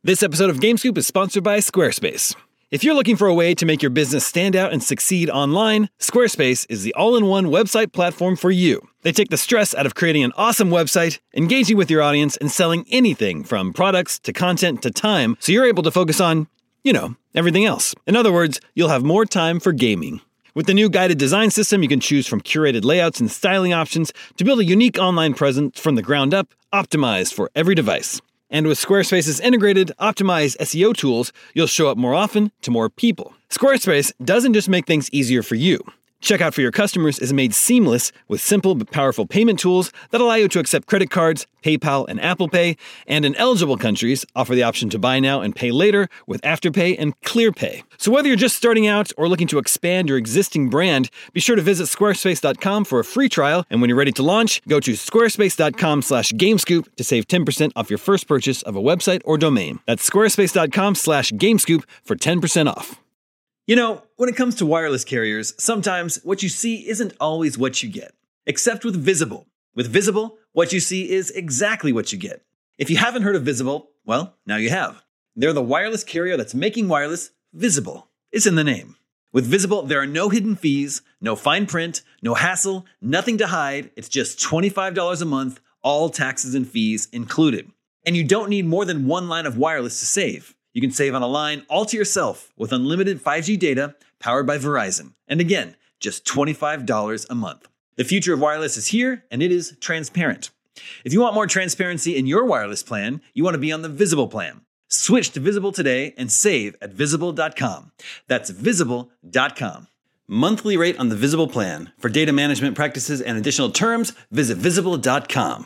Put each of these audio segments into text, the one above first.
This episode of GameScoop is sponsored by Squarespace. If you're looking for a way to make your business stand out and succeed online, Squarespace is the all-in-one website platform for you. They take the stress out of creating an awesome website, engaging with your audience, and selling anything from products to content to time, so you're able to focus on, everything else. In other words, you'll have more time for gaming. With the new guided design system, you can choose from curated layouts and styling options to build a unique online presence from the ground up, optimized for every device. And with Squarespace's integrated, optimized SEO tools, you'll show up more often to more people. Squarespace doesn't just make things easier for you. Checkout for your customers is made seamless with simple but powerful payment tools that allow you to accept credit cards, PayPal, and Apple Pay, and in eligible countries, offer the option to buy now and pay later with Afterpay and ClearPay. So whether you're just starting out or looking to expand your existing brand, be sure to visit squarespace.com for a free trial, and when you're ready to launch, go to squarespace.com/gamescoop to save 10% off your first purchase of a website or domain. That's squarespace.com/gamescoop for 10% off. When it comes to wireless carriers, sometimes what you see isn't always what you get. Except with Visible. With Visible, what you see is exactly what you get. If you haven't heard of Visible, well, now you have. They're the wireless carrier that's making wireless visible. It's in the name. With Visible, there are no hidden fees, no fine print, no hassle, nothing to hide. It's just $25 a month, all taxes and fees included. And you don't need more than one line of wireless to save. You can save on a line all to yourself with unlimited 5G data powered by Verizon. And again, just $25 a month. The future of wireless is here, and it is transparent. If you want more transparency in your wireless plan, you want to be on the Visible plan. Switch to Visible today and save at Visible.com. That's Visible.com. Monthly rate on the Visible plan. For data management practices and additional terms, visit Visible.com.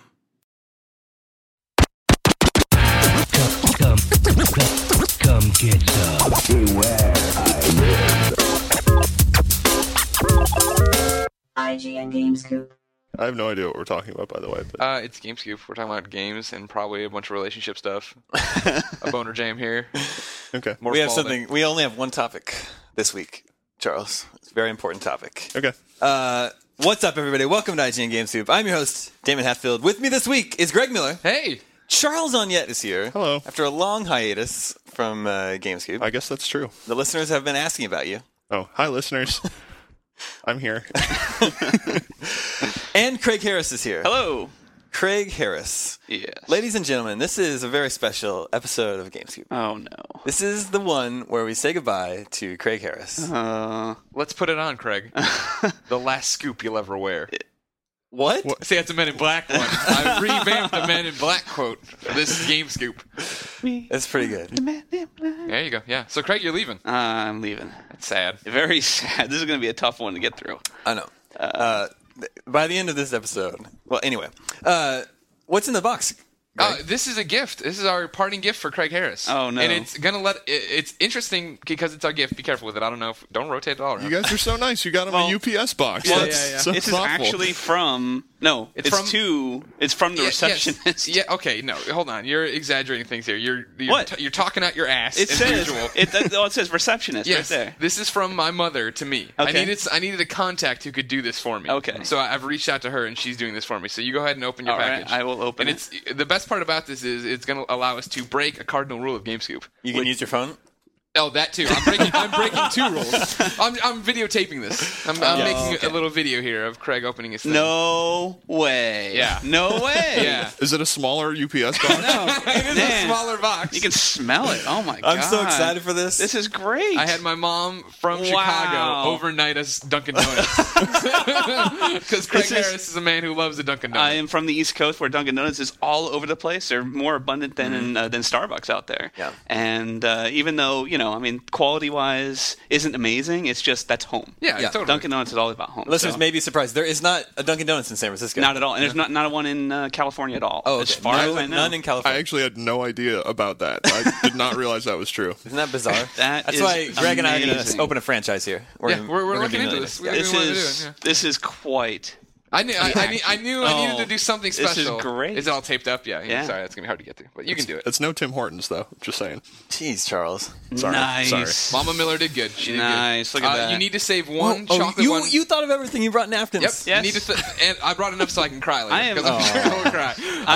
Come get some. Beware, IGN GameScoop. I have no idea what we're talking about, by the way. But... It's GameScoop. We're talking about games and probably a bunch of relationship stuff. A boner jam here. Okay. We only have one topic this week, Charles. It's a very important topic. Okay. What's up, everybody? Welcome to IGN GameScoop. I'm your host, Damon Hatfield. With me this week is Greg Miller. Hey! Charles Onyett is here. Hello. After a long hiatus from GameScoop. I guess that's true. The listeners have been asking about you. Oh, hi, listeners. I'm here. And Craig Harris is here. Hello. Craig Harris. Yes. Ladies and gentlemen, this is a very special episode of GameScoop. Oh, no. This is the one where we say goodbye to Craig Harris. Let's put it on, Craig. The last scoop you'll ever wear. What? See, that's a Men in Black one. I revamped the Men in Black quote for this Game Scoop. That's pretty good. There you go. Yeah. So, Craig, you're leaving. I'm leaving. That's sad. Very sad. This is going to be a tough one to get through. I know. By the end of this episode... Well, anyway. What's in the box? This is a gift. This is our parting gift for Craig Harris. Oh, no. And it's going to it's interesting because it's our gift. Be careful with it. I don't know. Don't rotate it all around. You guys are so nice. You got him a UPS box. Yeah, That's yeah. so This thoughtful. is actually from... No, it's from the receptionist. Yes. Yeah, okay, no, hold on. You're exaggerating things here. You're What? You're talking out your ass It as says usual. it says receptionist Yes, right there. this is from my mother to me. Okay. I needed a contact who could do this for me. Okay. So I've reached out to her, and she's doing this for me. So you go ahead and open your All right, package. I will open and it. it's the best part about this is it's going to allow us to break a cardinal rule of GameScoop. You can use your phone? Oh, that too. I'm breaking two rules. I'm videotaping this. I'm making a little video here of Craig opening his thing. No way. Yeah. No way. Yeah. Is it a smaller UPS box? No. It is a smaller box. You can smell it. Oh, my God. I'm so excited for this. This is great. I had my mom from Chicago overnight us Dunkin' Donuts. Because Craig Harris is a man who loves a Dunkin' Donuts. I am from the East Coast where Dunkin' Donuts is all over the place. They're more abundant than than Starbucks out there. Yeah. And even though, quality-wise isn't amazing, it's just that's home. Yeah, totally. Dunkin' Donuts is all about home. Listeners may be surprised. There is not a Dunkin' Donuts in San Francisco. Not at all. And there's not one in California at all. Oh, as okay. far as I know. None in I California. actually had no idea about that. I did not realize that was true. Isn't that bizarre? That's why Greg and I are going to amazing. open a franchise here. We're gonna looking be into millionaires. this. We wanted to do it, yeah. This is quite... I knew I needed to do something this is special. great. Is it all taped up? Yeah. Yeah. Sorry, that's going to be hard to get to. But you can do it. It's no Tim Hortons, though. Just saying. Jeez, Charles. Sorry. Nice. Sorry. Mama Miller did good. She did Nice. good. Look at that. You need to save one chocolate one. You thought of everything. You brought napkins. Yep. Yes. You need to and I brought enough so I can cry later. I am- Because I'm sure I will cry.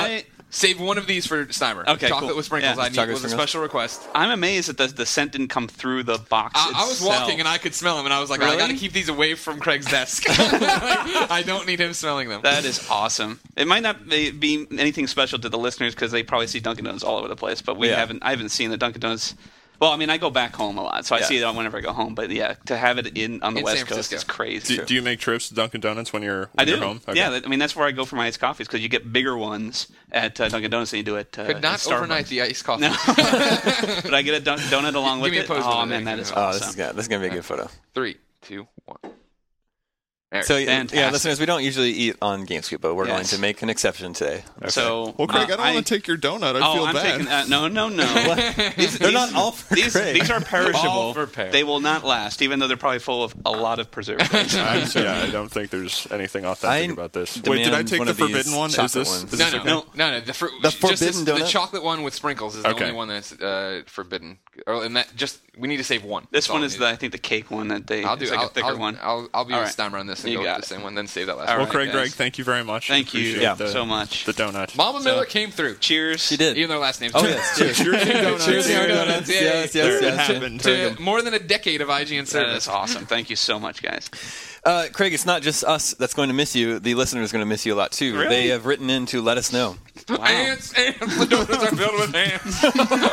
Save one of these for Steimer. Okay, chocolate cool. with sprinkles. Yeah, I need chocolate was a sprinkles. special request. I'm amazed that the scent didn't come through the box. I was walking and I could smell them, and I was like, I Really? got to keep these away from Craig's desk. I don't need him smelling them. That is awesome. It might not be anything special to the listeners because they probably see Dunkin' Donuts all over the place, but I haven't seen the Dunkin' Donuts. Well, I mean, I go back home a lot, so I see it whenever I go home. But yeah, to have it on the In West San Coast Francisco. is crazy. Do you make trips to Dunkin' Donuts when you're home? Okay. Yeah, I mean that's where I go for my iced coffees because you get bigger ones at Dunkin' Donuts than you do at Could not Starbucks. overnight the iced coffee. No, but I get a donut along with Give me a it. pose Oh with it. man, that is Oh, awesome. this is gonna be a good photo. 3, 2, 1. There. So Fantastic. listeners, we don't usually eat on GameScoop, but we're going Yes. to make an exception today. So, Well, Craig, I don't want to take your donut. I feel I'm bad. taking no. They're not all for Craig. These are perishable. All for Pear. They will not last, even though they're probably full of a lot of preservatives. I don't think there's anything authentic about this. Wait, did I demand take one the of these forbidden one? Is chocolate this? ones. Is this okay? No. The The forbidden forbidden the donut? chocolate one with sprinkles is the Okay. only one that's forbidden. And that we need to save one. This That's all one we is need. I think the cake one that they. I'll do. It's like a thicker one. I'll be All with right. Steimer on this and You go with got the it. same one. Then save that last All one. Well, Craig, guys. Greg, thank you very much. Thank you. Appreciate Yeah. So much. The donut. Mama Miller came through. Cheers. She did. Even their last name's Oh Turner. yes, cheers. Cheers to donuts. Cheers to your donuts. Yay. Yes, There yes, it yes. happened. To more than a decade of IGN That service. is awesome. Thank you so much, guys. Craig, it's not just us that's going to miss you. The listeners are going to miss you a lot too. Really? They have written in to let us know. Wow. Ants. The donuts are filled with ants.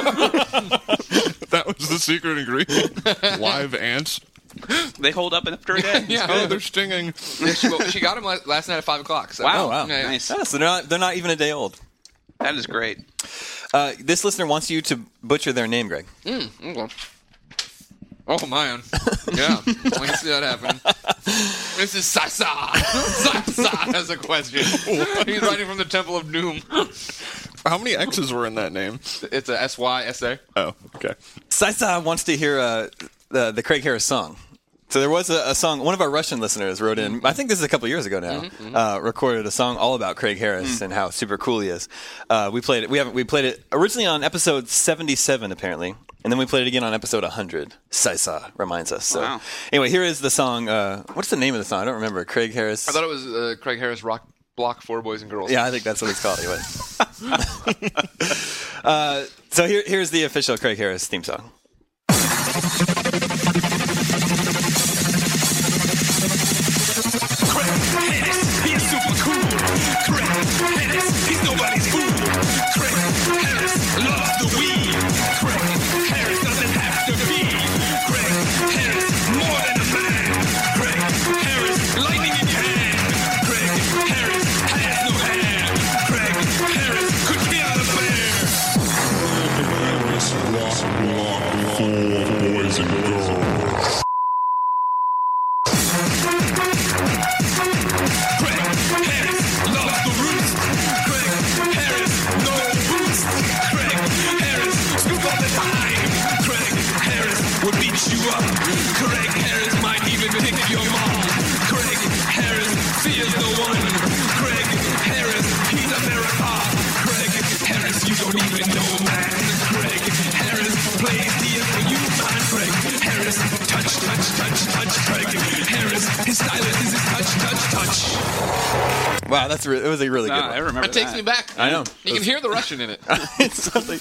That was the secret ingredient. Live ants. They hold up after a day. Yeah. Oh, they're stinging. She got him last night at 5 o'clock. So. Wow. Oh wow, Yeah, yeah. Nice. Yeah, so they're not even a day old. That is great. This listener wants you to butcher their name, Greg. Okay. Oh, man. Yeah. I can see that happen. This is Sasa. Sasa has a question. He's writing from the Temple of Doom. How many X's were in that name? It's a S-Y-S-A. Oh, okay. Saisa wants to hear the Craig Harris song. So there was a song. One of our Russian listeners wrote in. I think this is a couple years ago now. Recorded a song all about Craig Harris and how super cool he is. We played it. We played it originally on episode 77, apparently, and then we played it again on episode 100. Saisa reminds us. So Wow. anyway, here is the song. What's the name of the song? I don't remember. Craig Harris. I thought it was Craig Harris Rock Block for Boys and Girls. Yeah, I think that's what it's called. Anyway. So here's the official Craig Harris theme song. He's super cool. Craig Harris, he's nobody's fool. Craig Harris loves the weed. Craig Harris doesn't have to be. Craig Harris, more than a man. Craig Harris, lightning in your hand. Craig Harris has no hair. Craig Harris could kill a bear. Rock for boys and girls. Craig Harris loves the roost. Craig Harris, no boost. Craig Harris, scoop all the time. Craig Harris will beat you up. Craig Harris might even pick your mom. Craig Harris fears no one. Craig Harris, he's America. Craig Harris, you don't even know, man. Craig Harris plays DFU, man. Craig Harris, touch, touch, touch, touch. Craig Harris, his stylist is his touch, touch, touch. Wow, it was a really good one. I remember It takes that. me back. I know. You can hear the Russian in it. It's something.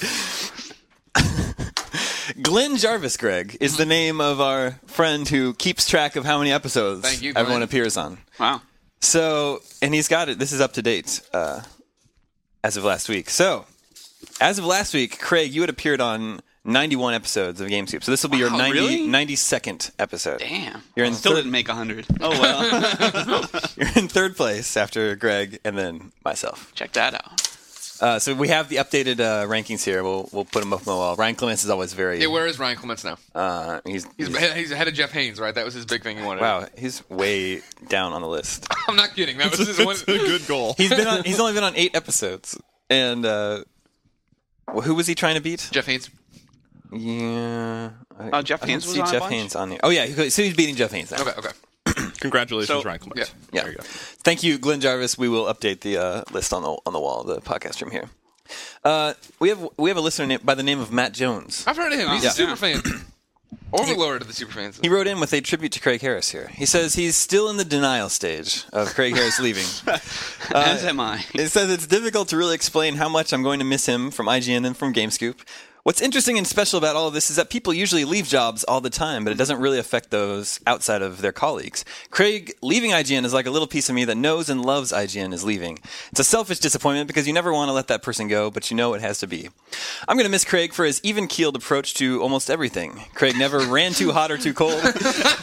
Glenn Jarvis, Greg, is the name of our friend who keeps track of how many episodes Thank you, Glenn. everyone appears on. Wow. So, and he's got it. This is up to date as of last week. So, as of last week, Craig, you had appeared on 91 episodes of GameScoop. So this will be your Wow, really? 92nd episode. Damn. You're in Still third- didn't make 100. Oh, well. You're in third place after Greg and then myself. Check that out. So we have the updated rankings here. We'll put them up on the wall. Ryan Clements is always very. Yeah, where is Ryan Clements now? He's He's ahead of Jeff Haynes, right? That was his big thing he wanted. wow. He's way down on the list. I'm not kidding. That was his one. It's a good goal. He's only been on 8 episodes. And who was he trying to beat? Jeff Haynes. Yeah. Jeff I don't Haynes was see on a Jeff bunch? Haynes on here. Oh yeah, so he's beating Jeff Haynes now. Okay. Congratulations, So- Ryan Clements. Yeah. There you go. Thank you, Glenn Jarvis. We will update the list on the wall of the podcast room here. We have a listener by the name of Matt Jones. I've heard of him. He's Yeah. a super fan. Overlord of the Superfans. He wrote in with a tribute to Craig Harris here. He says he's still in the denial stage of Craig Harris leaving. As am I. It says it's difficult to really explain how much I'm going to miss him from IGN and from GameScoop. What's interesting and special about all of this is that people usually leave jobs all the time, but it doesn't really affect those outside of their colleagues. Craig leaving IGN is like a little piece of me that knows and loves IGN is leaving. It's a selfish disappointment because you never want to let that person go, but you know it has to be. I'm going to miss Craig for his even-keeled approach to almost everything. Craig never ran too hot or too cold. But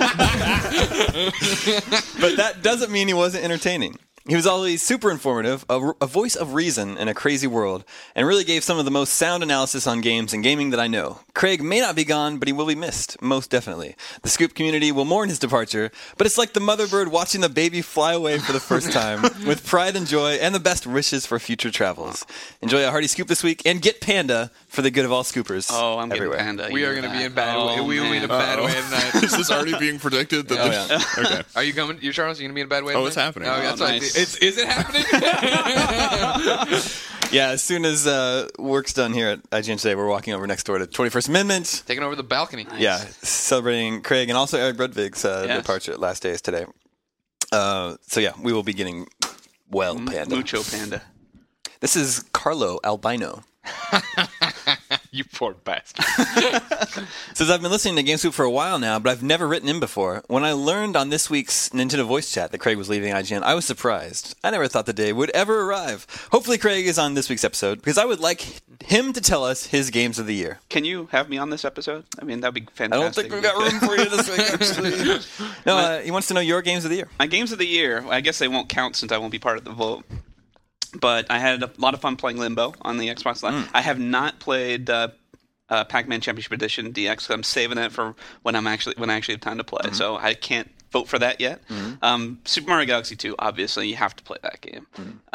that doesn't mean he wasn't entertaining. He was always super informative, a voice of reason in a crazy world, and really gave some of the most sound analysis on games and gaming that I know. Craig may not be gone, but he will be missed, most definitely. The Scoop community will mourn his departure, but it's like the mother bird watching the baby fly away for the first time, with pride and joy and the best wishes for future travels. Enjoy a hearty Scoop this week, and get Panda for the good of all Scoopers. Oh, I'm everywhere. getting Panda. We are going to be in bad way. We will be in a bad way tonight. Is this already being predicted? That yeah. Okay. Are you coming? You, Charles? Are you going to be in a bad way? Oh, tonight? it's happening. Oh, that's nice. Is it happening? Yeah, as soon as work's done here at IGN today, we're walking over next door to 21st Amendment. Taking over the balcony. Yeah, celebrating Craig and also Eric Brudvig's departure. Last day is today. So yeah, we will be getting Panda. Mucho Panda. This is Carlo Albino. You poor bastard. Says, I've been listening to GameScoop for a while now, but I've never written in before. When I learned on this week's Nintendo Voice Chat that Craig was leaving IGN, I was surprised. I never thought the day would ever arrive. Hopefully Craig is on this week's episode, because I would like him to tell us his games of the year. Can you have me on this episode? I mean, that'd be I fantastic. don't think we've got room for you this week, actually. No, he wants to know your games of the year. My games of the year, I guess they won't count since I won't be part of the vote. But I had a lot of fun playing Limbo on the Xbox Live. I have not played Pac-Man Championship Edition DX. I'm saving that for when I actually have time to play. So I can't vote for that yet. Super Mario Galaxy 2, obviously, you have to play that game.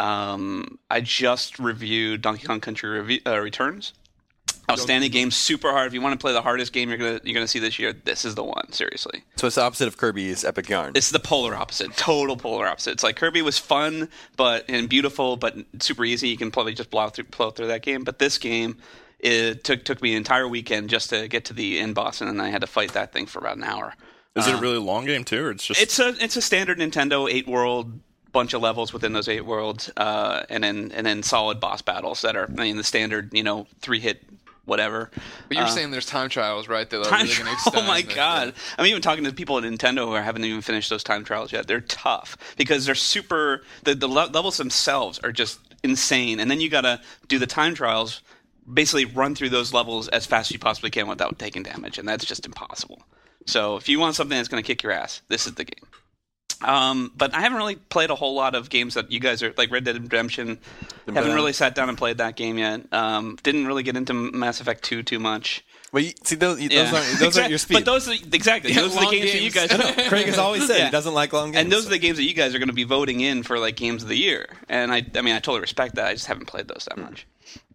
I just reviewed Donkey Kong Country Returns. Outstanding game, super hard. If you want to play the hardest game you're gonna see this year, this is the one. Seriously. So it's the opposite of Kirby's Epic Yarn. It's the polar opposite. Total polar opposite. It's like Kirby was fun and beautiful, but super easy. You can probably just plow through that game. But this game, it took me an entire weekend just to get to the end boss, and then I had to fight that thing for about an hour. Is it a really long game too, or it's just? It's a standard Nintendo 8-world. Bunch of levels within those 8 worlds, and then solid boss battles that are the standard 3-hit. Whatever. But you're saying there's time trials, right? That are really going to extend. Oh my god! I'm even talking to people at Nintendo who haven't even finished those time trials yet. They're tough because they're super. The levels themselves are just insane, and then you got to do the time trials. Basically, run through those levels as fast as you possibly can without taking damage, and that's just impossible. So, if you want something that's going to kick your ass, this is the game. But I haven't really played a whole lot of games that you guys are like Red Dead Redemption. Haven't really sat down and played that game yet. Didn't really get into Mass Effect 2 too much. Well, those aren't your speed. But those are the games that you guys. Craig has always said he doesn't like long games. And those are the games that you guys are going to be voting in for like games of the year. And I totally respect that. I just haven't played those that much.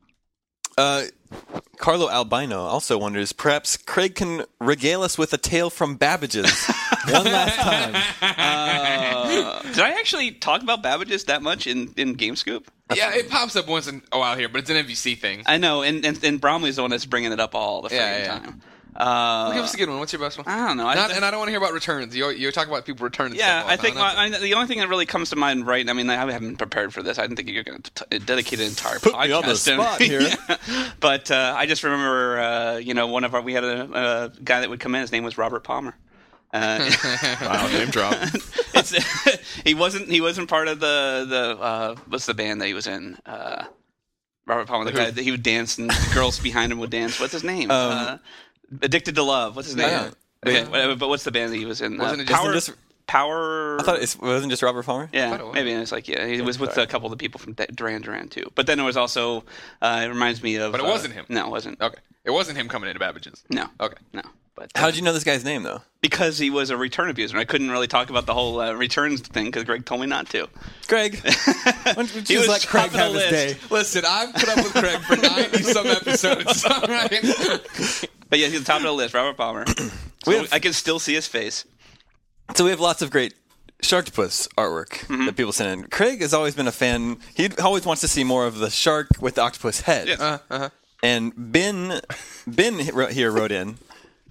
Carlo Albino also wonders, perhaps Craig can regale us with a tale from Babbage's one last time. Did I actually talk about Babbage's that much in GameScoop? Yeah, it pops up once in a while here, but it's an MVC thing. I know, and Bromley's the one that's bringing it up all the freaking time. Give us a good one. What's your best one? I don't know. And I don't want to hear about returns. You're talking about people returning Yeah, stuff. I think the only thing that really comes to mind, right? I mean, I haven't been prepared for this. I didn't think you're going to dedicate an entire Put podcast me on the spot here. But I just remember, we had a guy that would come in. His name was Robert Palmer. Wow, name drop. He wasn't part of the what's the band that he was in? Robert Palmer, the guy that he would dance and the girls behind him would dance. What's his name? Addicted to Love. What's his name? Okay, whatever, but what's the band that he was in? Wasn't it Power? I thought it wasn't just Robert Palmer. Yeah, maybe it's like he was with a couple of the people from Duran Duran too. But then there was also it reminds me of. But it wasn't him. No, it wasn't. Okay, it wasn't him coming into Babbage's. No. Okay, no. But how did you know this guy's name though? Because he was a return abuser. I couldn't really talk about the whole returns thing because Greg told me not to. Greg, why don't you just let Craig have his day? Listen, I've put up with Craig for 90-some episodes. All right. But yeah, he's at the top of the list, Robert Palmer. I can still see his face. So we have lots of great Sharktopus artwork that people send in. Craig has always been a fan. He always wants to see more of the shark with the octopus head. Yes. And Ben here wrote in,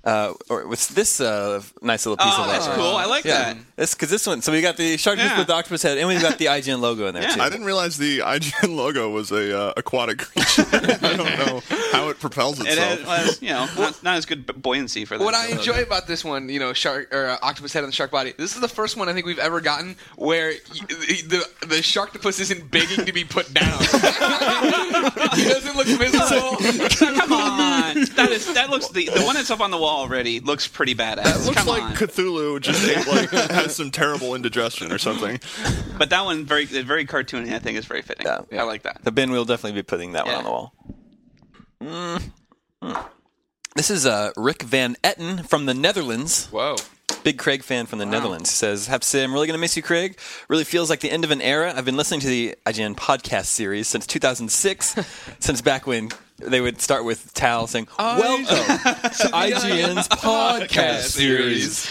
Or with this nice little piece of that's leather. cool. I like that. Because this one, so we got the shark tooth with the octopus head, and we got the IGN logo in there too. I didn't realize the IGN logo was a aquatic creature. I don't know how it propels It itself. has, not as good buoyancy for that. What I enjoy about this one, shark or octopus head on the shark body. This is the first one I think we've ever gotten where the sharktopus isn't begging to be put down. He doesn't look miserable. Come on, that looks the one that's up on the wall already looks pretty badass. It looks Come like on. Cthulhu just has some terrible indigestion or something. But that one very cartoony. I think is very fitting. Yeah. I like that. The bin will definitely be putting that one on the wall. This is Rick Van Etten from the Netherlands. Whoa. Big Craig fan from the Netherlands. He says, have to say, I'm really going to miss you, Craig. Really feels like the end of an era. I've been listening to the IGN podcast series since 2006, since back when they would start with Tal saying, welcome to IGN's podcast series.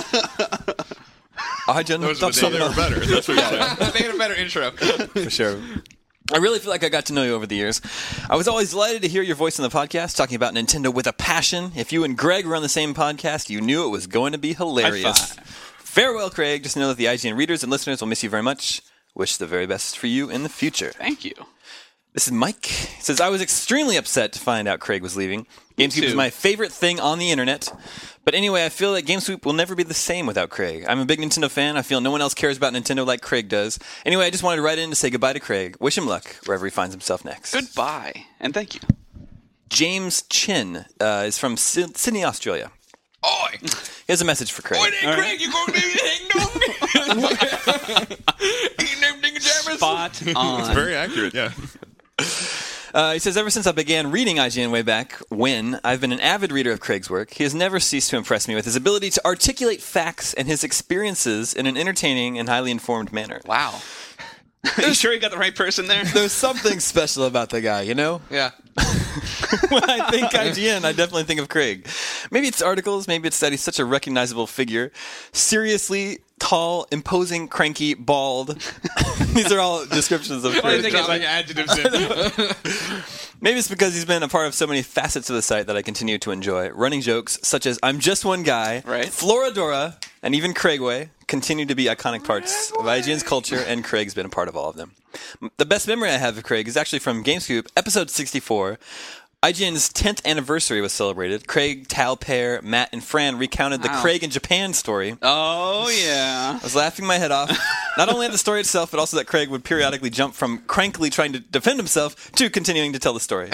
So they were better. That's what you're saying. They had a better intro. For sure. I really feel like I got to know you over the years. I was always delighted to hear your voice on the podcast, talking about Nintendo with a passion. If you and Greg were on the same podcast, you knew it was going to be hilarious. Farewell, Craig. Just know that the IGN readers and listeners will miss you very much. Wish the very best for you in the future. Thank you. This is Mike. He says, I was extremely upset to find out Craig was leaving. GameScoop is my favorite thing on the internet. But anyway, I feel like GameScoop will never be the same without Craig. I'm a big Nintendo fan. I feel no one else cares about Nintendo like Craig does. Anyway, I just wanted to write in to say goodbye to Craig. Wish him luck wherever he finds himself next. Goodbye, and thank you. James Chin is from Sydney, Australia. Oi! He has a message for Craig. Oi there, Craig, you going to hang dong? Eating them ding jammers? Spot on. It's very accurate, yeah. He says, ever since I began reading IGN way back when, I've been an avid reader of Craig's work. He has never ceased to impress me with his ability to articulate facts and his experiences in an entertaining and highly informed manner. Wow. Are you sure you got the right person there? There's something special about the guy, you know? Yeah. When I think IGN, I definitely think of Craig. Maybe it's articles, maybe it's that he's such a recognizable figure. Seriously tall, imposing, cranky, bald. These are all descriptions of Craig. Dropping adjectives in. Maybe it's because he's been a part of so many facets of the site that I continue to enjoy. Running jokes such as I'm Just One Guy, right. Floradora, and even Craigway continue to be iconic parts of IGN's culture, and Craig's been a part of all of them. The best memory I have of Craig is actually from GameScoop, episode 64. IGN's 10th anniversary was celebrated. Craig, Tal, Pear, Matt, and Fran recounted the Craig in Japan story. Oh, yeah. I was laughing my head off. Not only at the story itself, but also that Craig would periodically jump from crankily trying to defend himself to continuing to tell the story.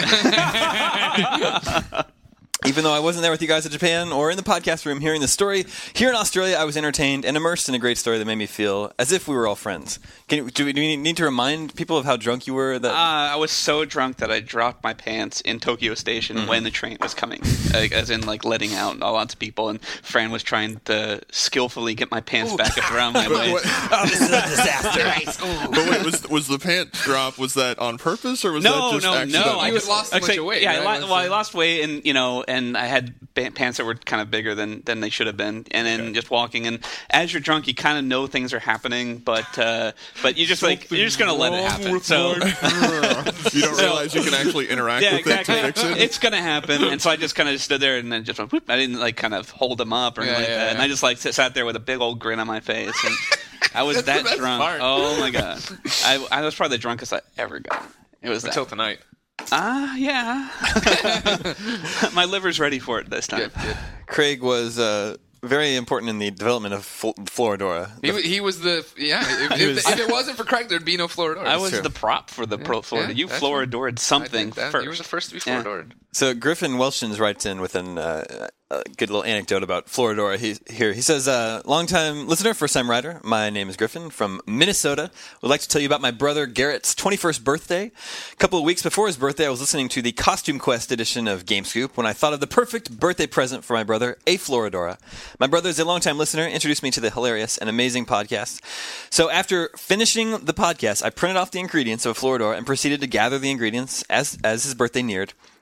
Even though I wasn't there with you guys in Japan or in the podcast room hearing the story, here in Australia I was entertained and immersed in a great story that made me feel as if we were all friends. Do we need to remind people of how drunk you were? I was so drunk that I dropped my pants in Tokyo Station when the train was coming, as in letting out lots of people, and Fran was trying to skillfully get my pants back up around my waist. Oh, this is a disaster. But wait, was the pant drop, was that on purpose, or was that just accidental? No. I just lost a bunch of weight. Yeah, right? I lost weight, and I had pants that were kind of bigger than they should have been, and then just walking. And as you're drunk, you kind of know things are happening, but you just you're just gonna let it happen. So you don't realize you can actually interact with it to fix it. It's gonna happen, and so I just kind of stood there and then just went, whoop. I didn't kind of hold them up or anything like that, and I just sat there with a big old grin on my face, and I was that drunk. Part. Oh my god, I was probably the drunkest I ever got. It was Until tonight. Yeah. My liver's ready for it this time. Good. Craig was very important in the development of Floradora. He was the If it wasn't for Craig, there'd be no Floradora. I was the prop for the Pro Florida. Yeah, you Floradored something first. You were the first to be Floradored. So Griffin Welshins writes in with a good little anecdote about Floradora. He says, long-time listener, first-time writer. My name is Griffin from Minnesota. Would like to tell you about my brother Garrett's 21st birthday. A couple of weeks before his birthday, I was listening to the Costume Quest edition of GameScoop when I thought of the perfect birthday present for my brother, a Floradora. My brother is a long-time listener, introduced me to the hilarious and amazing podcast. So after finishing the podcast, I printed off the ingredients of a Floradora and proceeded to gather the ingredients as his birthday neared.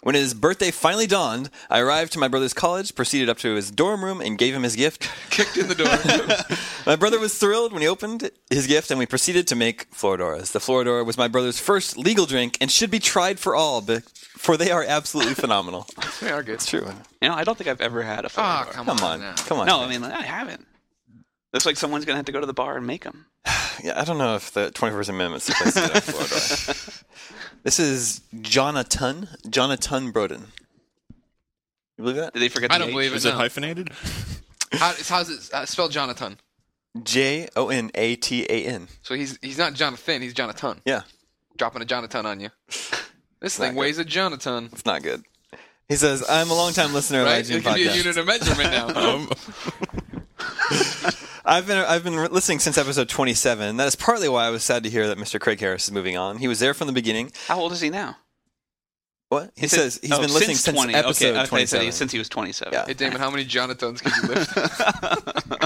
When his birthday finally dawned, I arrived to my brother's college, proceeded up to his dorm room, and gave him his gift. Kicked in the door. My brother was thrilled when he opened his gift, and we proceeded to make Floradoras. The Floradora was my brother's first legal drink and should be tried for all, for they are absolutely phenomenal. They are good. It's true. You know, I don't think I've ever had a Oh, Floradora. come Come on. on. now. Come on. No, I mean, I haven't. Looks like someone's going to have to go to the bar and make them. Yeah, I don't know if the 21st Amendment's the place to do a Floradora. This is Jonathan Broden. You believe that? Did they forget I the don't H? believe it. Is it No. hyphenated? How's it spelled Jonathan? Jonatan. So he's not Jonathan, he's Jonathan. Yeah, Dropping a Jonathan on you. This thing weighs a Jonathan. it's not good. He says, I'm a longtime listener of Right? IGN It could be a Podcast. unit of measurement now. I've been listening since episode 27. That is partly why I was sad to hear that Mr. Craig Harris is moving on. He was there from the beginning. How old is he now? What? He says he's been listening since 20. episode okay, 27. since he was 27. Yeah. Hey, Damon, how many Jonathans can you lift?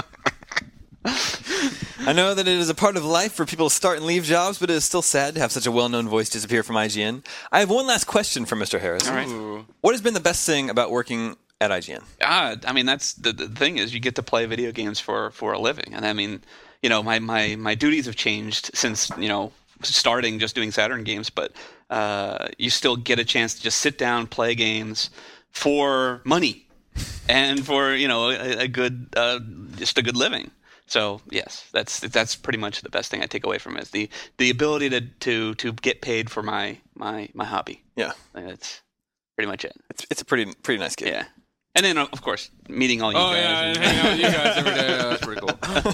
I know that it is a part of life for people to start and leave jobs, but it is still sad to have such a well-known voice disappear from IGN. I have one last question for Mr. Harris. All right. What has been the best thing about working at IGN? I mean, that's the thing is you get to play video games for a living. And I mean, you know, my duties have changed since, you know, starting just doing Saturn games, but you still get a chance to just sit down, play games for money and for, you know, a good just a good living. So yes, that's pretty much the best thing I take away from it, is the ability to get paid for my hobby. Yeah, Like, that's pretty much it. it's a pretty nice gig. Yeah, and then of course meeting all you Oh, guys. yeah, and- and hang out with you guys every day. That's pretty cool.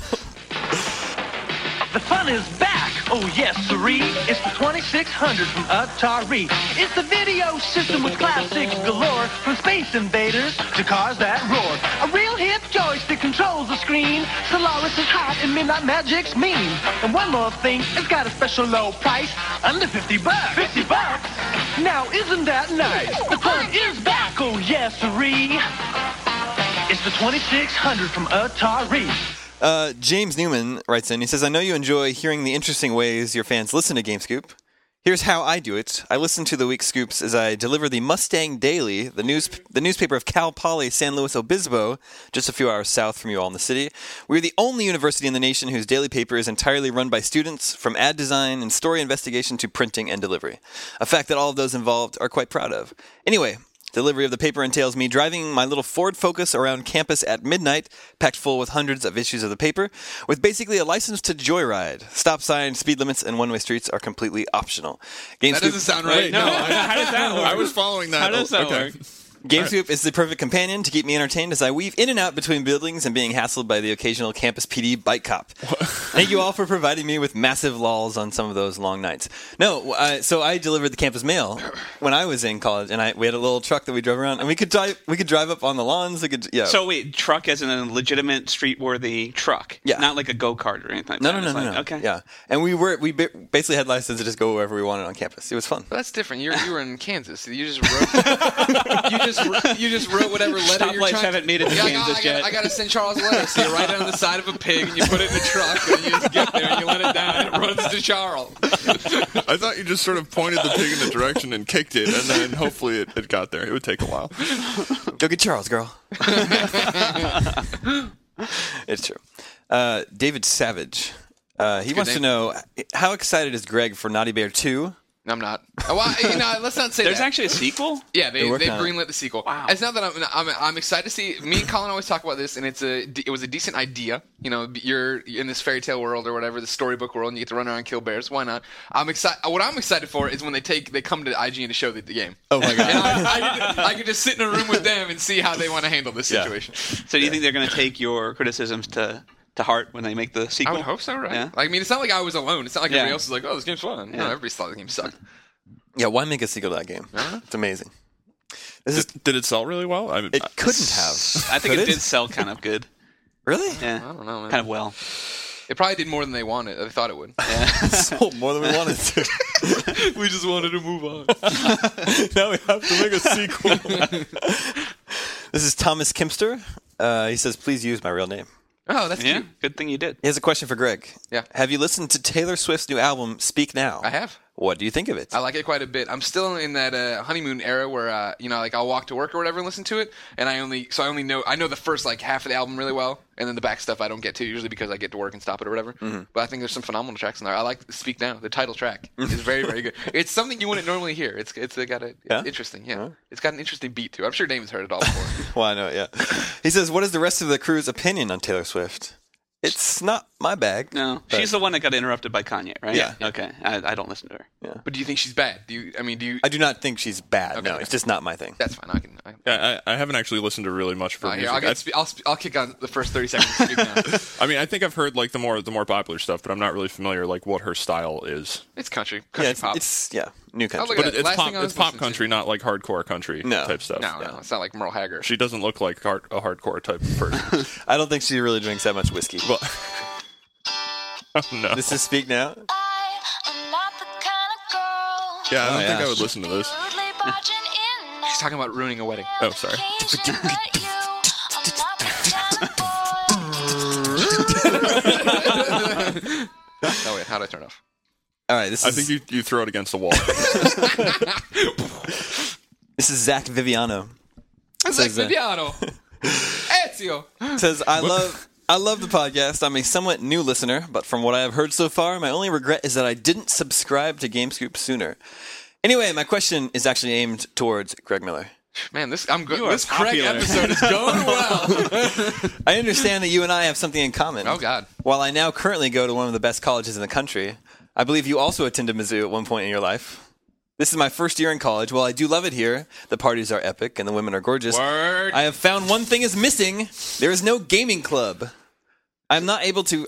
The fun is back. Oh, yes, sirree. It's the 2600 from Atari. It's the video system with classics galore. From Space Invaders to cars that roar. A real hip joystick controls the screen. Solaris is hot and Midnight Magic's mean. And one more thing, it's got a special low price. Under $50. $50? Now, isn't that nice? The fun is back. Oh, yes, sirree. It's the 2600 from Atari. James Newman writes in. He says, I know you enjoy hearing the interesting ways your fans listen to GameScoop. Here's how I do it. I listen to the week's scoops as I deliver the Mustang Daily, the newspaper of Cal Poly San Luis Obispo, just a few hours south from you all in the city. We're the only university in the nation whose daily paper is entirely run by students, from ad design and story investigation to printing and delivery. A fact that all of those involved are quite proud of. Anyway, delivery of the paper entails me driving my little Ford Focus around campus at midnight, packed full with hundreds of issues of the paper, with basically a license to joyride. Stop signs, speed limits, and one-way streets are completely optional. That doesn't sound right. No, how does that work? I was following that. How does that okay. work? GameScoop is the perfect companion to keep me entertained as I weave in and out between buildings and being hassled by the occasional campus PD bike cop. Thank you all for providing me with massive lulls on some of those long nights. No, so I delivered the campus mail when I was in college, and we had a little truck that we drove around, and we could drive up on the lawns. So wait, truck as in a legitimate street-worthy truck? Yeah. Not like a go-kart or anything like No, that? It's like, no. Okay. Yeah, and we basically had license to just go wherever we wanted on campus. It was fun. But that's different. You were in Kansas. You just wrote. you just wrote whatever letter you're Stoplights trying. haven't made it to Kansas yet. I gotta send Charles a letter. So you write it on the side of a pig and you put it in a truck and you just get there and you let it down and it runs to Charles. I thought you just sort of pointed the pig in the direction and kicked it, and then hopefully it got there. It would take a while. Go get Charles, girl. It's true. David Savage. He wants to name. know, how excited is Greg for Naughty Bear 2? I'm not. Well, let's not say There's that. actually a sequel? Yeah, they working on it. greenlit the sequel. Wow. It's not that I'm excited to see. Me and Colin always talk about this, and it was a decent idea. You know, you're in this fairy tale world or whatever, the storybook world, and you get to run around and kill bears. Why not? I'm excited. What I'm excited for is when they come to IGN to show the game. Oh my god. And I could just sit in a room with them and see how they want to handle this Yeah. situation. So do you think they're going to take your criticisms to heart when they make the I sequel? would hope so, right? Yeah. I mean, it's not like I was alone. It's not like Yeah. everybody else is like, "Oh, this game's fun." No, Yeah. everybody thought the game sucked. Yeah, why make a sequel to that game? It's amazing. Did it sell really well? It couldn't have. I think Could it did sell kind of good. Really? Yeah. I don't know, man. Kind of well. It probably did more than they wanted. They thought it would. Sold more than we wanted to. We just wanted to move on. Now we have to make a sequel. This is Thomas Kimster. He says, please use my real name. Oh, that's Yeah. cute. Good thing you did. He has a question for Greg. Yeah. Have you listened to Taylor Swift's new album, Speak Now? I have. What do you think of it? I like it quite a bit. I'm still in that honeymoon era where like I'll walk to work or whatever and listen to it, and I only know the first like half of the album really well, and then the back stuff I don't get to usually because I get to work and stop it or whatever. But I think there's some phenomenal tracks in there. I like Speak Now. The title track is very, very good. It's something you wouldn't normally hear. It's interesting. Yeah, it's got an interesting beat too. I'm sure Damon's heard it all before. Well, I know. Yeah. He says, "What is the rest of the crew's opinion on Taylor Swift?" It's not my bag. No, she's the one that got interrupted by Kanye, right? Yeah. Okay, I don't listen to her. Yeah. But do you think she's bad? I do not think she's bad. Okay, no, it's just not my thing. That's fine. I haven't actually listened to really much of her music. I'll kick on the first 30 seconds. Speak Now. I mean, I think I've heard like the more popular stuff, but I'm not really familiar like what her style is. It's country Yeah, pop. it's new country. But it's pop country, not like hardcore country type stuff. No, it's not like Merle Haggard. She doesn't look like a hardcore type of person. I don't think she really drinks that much whiskey. Well, oh, no. This is Speak Now. Yeah, I don't think I would listen to this. She's talking about ruining a wedding. Oh, sorry. Oh wait, how do I turn off? All right, I think you throw it against the wall. This is Zach Viviano. Zach Viviano. Ezio. Says, I love the podcast. I'm a somewhat new listener, but from what I have heard so far, my only regret is that I didn't subscribe to GameScoop sooner. Anyway, my question is actually aimed towards Greg Miller. Man, this Craig episode is going well. I understand that you and I have something in common. Oh, God. While I now currently go to one of the best colleges in the country, I believe you also attended Mizzou at one point in your life. This is my first year in college. While I do love it here, the parties are epic and the women are gorgeous. Word. I have found one thing is missing. There is no gaming club. I am able to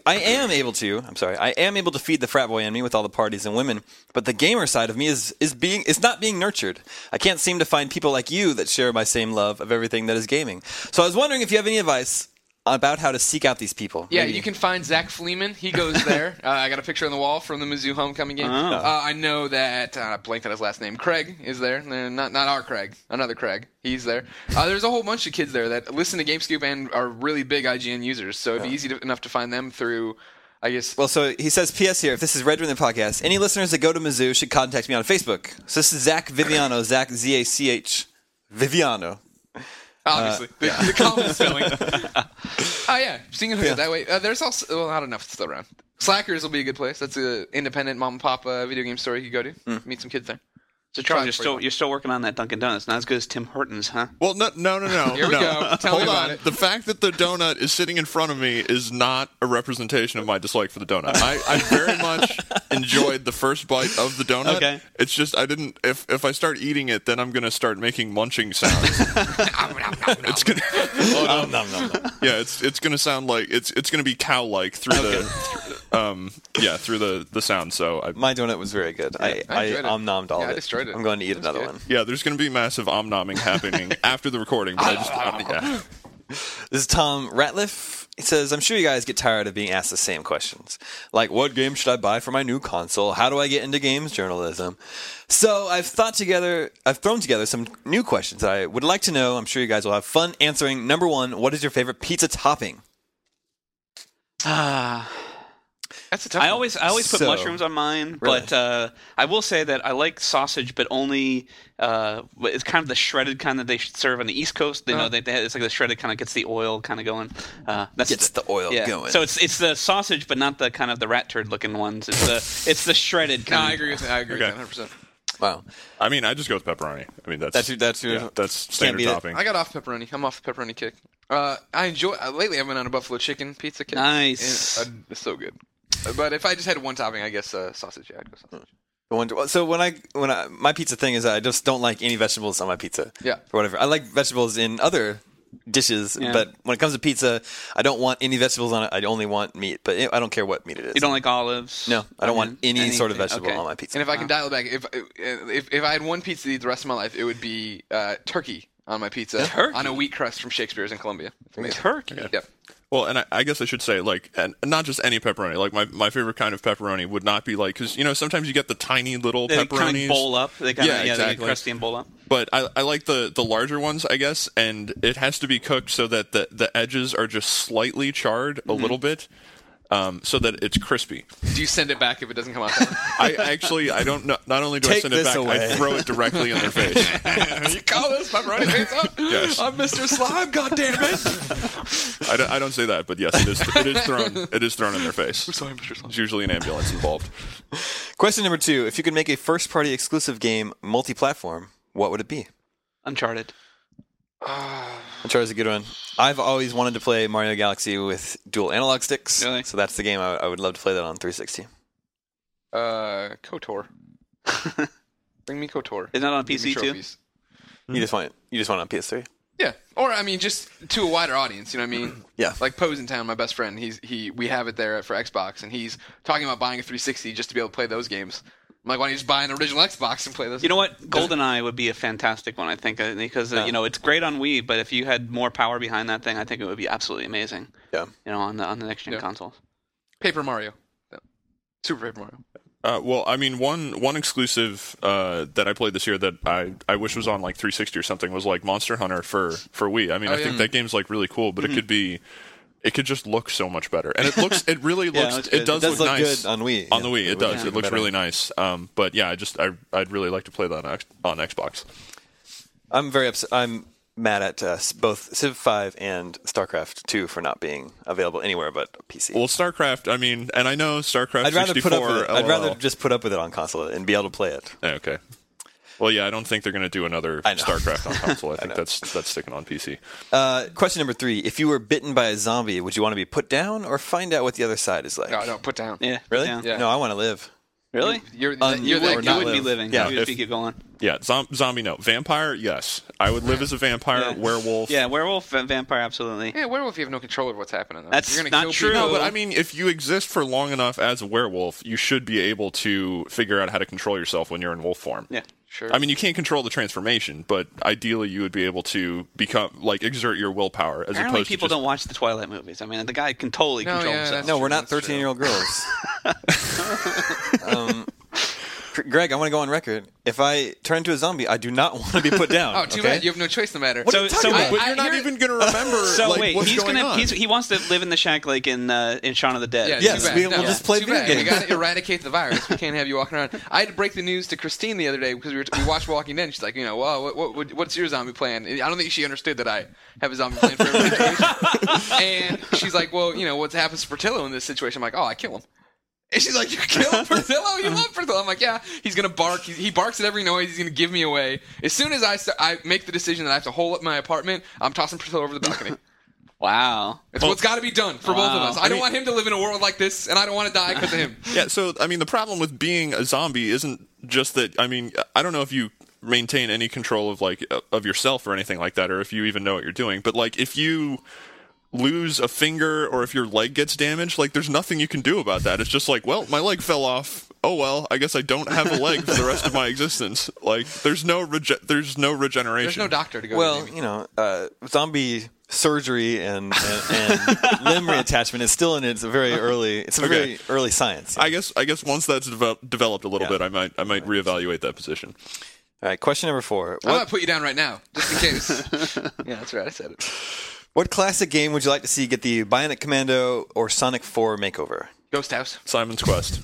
feed the frat boy in me with all the parties and women, but the gamer side of me is not being nurtured. I can't seem to find people like you that share my same love of everything that is gaming. So I was wondering if you have any advice about how to seek out these people. Yeah, you can find Zach Fleeman. He goes there. I got a picture on the wall from the Mizzou homecoming game. I know that I blanked on his last name. Craig is there. Not our Craig. Another Craig. He's there. There's a whole bunch of kids there that listen to GameScoop and are really big IGN users. So it'd be easy enough to find them through, I guess. Well, so he says, P.S. here, if this is read during the podcast, any listeners that go to Mizzou should contact me on Facebook. So this is Zach Viviano, Zach Z-A-C-H, Viviano. Obviously, the common spelling. Oh yeah, seeing it that way. There's also, well, I don't know if it's still around. Slackers will be a good place. That's an independent mom and pop video game store you can go to. Meet some kids there. So Charles, you're still working on that Dunkin' Donuts. Not as good as Tim Hortons, huh? Well, no. Here we go. Tell me about it. The fact that the donut is sitting in front of me is not a representation of my dislike for the donut. I very much enjoyed the first bite of the donut. Okay. It's just I didn't. If I start eating it, then I'm gonna start making munching sounds. It's gonna. Yeah, it's gonna sound like it's gonna be cow-like through through the sound. So my donut was very good. I omnommed all of it. I destroyed it. I'm going to eat another one. Yeah, there's going to be massive omnomming happening after the recording. But This is Tom Ratliff. He says, I'm sure you guys get tired of being asked the same questions. Like, what game should I buy for my new console? How do I get into games journalism? So I've thrown together some new questions that I would like to know. I'm sure you guys will have fun answering. Number one, what is your favorite pizza topping? That's a tough I always put mushrooms on mine, really? but I will say that I like sausage, but only it's kind of the shredded kind that they serve on the East Coast. It's like the shredded kind of gets the oil kind of going. Gets the oil going. So it's the sausage, but not the kind of the rat turd looking ones. It's the shredded kind. I agree with that. 100%. Wow. I mean, I just go with pepperoni. I mean, that's standard topping. I got off pepperoni. I'm off the pepperoni kick. I enjoy lately. I've been on a buffalo chicken pizza kick. Nice. It's so good. But if I just had one topping, I guess sausage. Yeah, I'd go sausage. So when I my pizza thing is I just don't like any vegetables on my pizza. Yeah. Or whatever. I like vegetables in other dishes, but when it comes to pizza, I don't want any vegetables on it. I only want meat, but I don't care what meat it is. You don't like olives? No, I don't want any sort of vegetable on my pizza. And if I can dial it back, if I had one pizza to eat the rest of my life, it would be turkey on my pizza on a wheat crust from Shakespeare's in Columbia. Turkey? Yeah. Well, and I guess I should say, like, and not just any pepperoni. Like, my favorite kind of pepperoni would not be like, because, sometimes you get the tiny little pepperonis. They kind of bowl up. They kind of, exactly. They get crusty and bowl up. But I like the larger ones, I guess, and it has to be cooked so that the edges are just slightly charred a little bit. so that it's crispy. Do you send it back if it doesn't come out? I don't know. Not only do I Take send it this back, away. I throw it directly in their face. You call this pepperoni pizza? Yes. I'm Mr. Slime. God damn it! I don't say that, but yes, it is thrown. It is thrown in their face. Sorry, Mr. Slime. There's usually an ambulance involved. Question number 2. If you could make a first-party exclusive game multi-platform, what would it be? Uncharted. Uncharted's a good one. I've always wanted to play Mario Galaxy with dual analog sticks. Really? So that's the game I would love to play that on 360. KOTOR. Bring me KOTOR. Isn't that on Give me PC too? trophies. You just want it on PS3? Yeah, or I mean, just to a wider audience. You know what I mean? Yeah. Like Poe's in town, my best friend. We have it there for Xbox, and he's talking about buying a 360 just to be able to play those games. I'm like, why don't you just buy an original Xbox and play those? You know what? GoldenEye would be a fantastic one, I think, because it's great on Wii, but if you had more power behind that thing, I think it would be absolutely amazing. Yeah. On the next gen consoles. Paper Mario. Yeah. Super Paper Mario. Well, I mean, one exclusive that I played this year that I wish was on like 360 or something was like Monster Hunter for Wii. I mean, I think that game's like really cool, but it could just look so much better, and it really looks. It does look nice good on Wii. On the Wii, it does. Yeah. It looks really nice. But yeah, I'd really like to play that on Xbox. I'm very upset. I'm mad at both Civ 5 and StarCraft 2 for not being available anywhere but PC. Well, StarCraft. I mean, and I know StarCraft. I'd rather 64, put up with it. I'd LOL. rather just put up with it on console and be able to play it. Okay. Well, yeah, I don't think they're going to do another StarCraft on console. I think that's sticking on PC. Question number 3. If you were bitten by a zombie, would you want to be put down or find out what the other side is like? No, put down. Yeah. Really? Yeah. Yeah. No, I want to live. Really? You're You that would guy. be living. Yeah. If you keep going. Yeah, zombie, no. Vampire, yes. I would live as a vampire. Yeah. Werewolf. Yeah, werewolf, vampire, absolutely. Yeah, werewolf, you have no control over what's happening. Though. That's You're gonna not kill true. people. No, but I mean, if you exist for long enough as a werewolf, you should be able to figure out how to control yourself when you're in wolf form. Yeah. Sure. I mean, you can't control the transformation, but ideally you would be able to exert your willpower as Apparently opposed people to just... don't watch the Twilight movies. I mean, the guy can totally control himself. that's No, true, we're not that's true. 13-year-old girls. Greg, I want to go on record. If I turn into a zombie, I do not want to be put down. Oh, too okay? bad. You have no choice in the matter. What are you talking about? But you're not even going to remember So wait, what's he's going on. he wants to live in the shack like in Shaun of the Dead. Yeah, Yes, too bad. we'll just play too video bad. games. We got to eradicate the virus. We can't have you walking around. I had to break the news to Christine the other day because we watched Walking Dead. And she's like, well, what's your zombie plan? I don't think she understood that I have a zombie plan for every situation. And she's like, well, what happens to Portillo in this situation? I'm like, I kill him. And she's like, you kill Portillo? You love Portillo? I'm like, yeah. He's going to bark. He barks at every noise. He's going to give me away. As soon as I make the decision that I have to hole up my apartment, I'm tossing Portillo over the balcony. Wow. It's what's got to be done for both of us. I don't want him to live in a world like this, and I don't want to die because of him. Yeah, so, I mean, the problem with being a zombie isn't just that, I mean, I don't know if you maintain any control of yourself or anything like that, or if you even know what you're doing, but, if you lose a finger or if your leg gets damaged, there's nothing you can do about that. It's just well, my leg fell off. Oh well, I guess I don't have a leg for the rest of my existence. There's no regeneration. There's no doctor to go Well, to. zombie surgery and limb reattachment is still in its very early science. I guess once that's developed a little bit, I might reevaluate that position. All right, question number 4. I'm going to put you down right now, just in case. Yeah, that's right. I said it. What classic game would you like to see get the Bionic Commando or Sonic 4 makeover? Ghost House. Simon's Quest.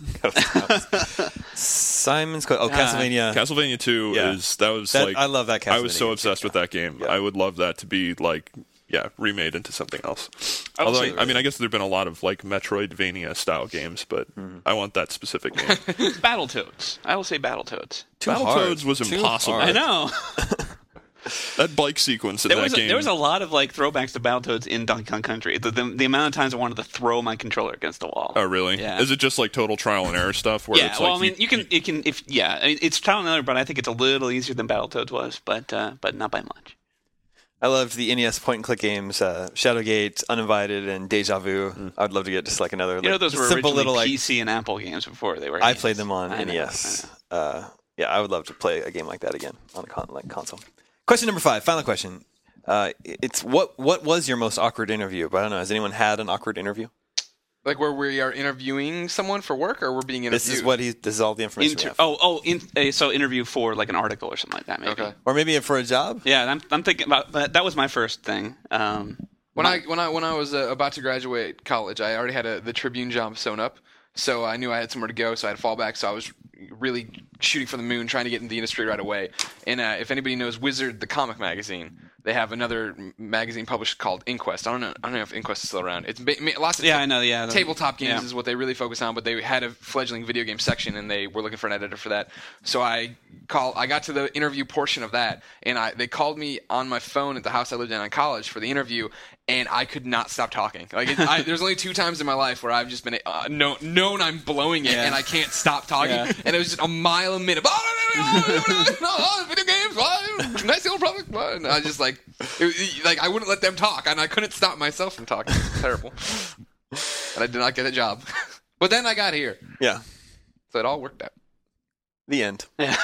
Simon's Quest. Oh, Castlevania. Castlevania 2 I love that Castlevania. I was so obsessed with that game. Yeah. I would love that to be remade into something else. Although, I mean, I guess there've been a lot of Metroidvania style games, but I want that specific game. Battletoads. I will say Battletoads. Battletoads was impossible. I know. That bike sequence in that game. There was a lot of throwbacks to Battletoads in Donkey Kong Country. The amount of times I wanted to throw my controller against the wall. Oh, really? Yeah. Is it just total trial and error stuff? Where it's it's trial and error, but I think it's a little easier than Battletoads was, but not by much. I loved the NES point-and-click games, Shadowgate, Uninvited, and Deja Vu. I'd love to get just little those were simple originally little PC and Apple games before they were. I games. played them on I know, NES. I know. I would love to play a game like that again on a console. Question number 5, final question. It's what was your most awkward interview? But I don't know. Has anyone had an awkward interview? Where we are interviewing someone for work, or we're being interviewed? This is all the information we have. So interview for an article or something like that, maybe. Okay. Or maybe for a job? Yeah, I'm thinking about that. Was my first thing. When I was about to graduate college, I already had the Tribune job sewn up, so I knew I had somewhere to go, so I had fallback. So I was really shooting for the moon, trying to get into the industry right away. And if anybody knows Wizard, the comic magazine, they have another magazine published called Inquest. I don't know if Inquest is still around. It's lots of I know. Yeah, tabletop games is what they really focus on, but they had a fledgling video game section, and they were looking for an editor for that. So I got to the interview portion of that, and they called me on my phone at the house I lived in college for the interview, and I could not stop talking. Like there's only 2 times in my life where I've just been known I'm blowing it, and I can't stop talking, and it was just a mile a minute. Video games, nice little product. And I just like I wouldn't let them talk, and I couldn't stop myself from talking. It was terrible, and I did not get a job. But then I got here. Yeah, so it all worked out. The end.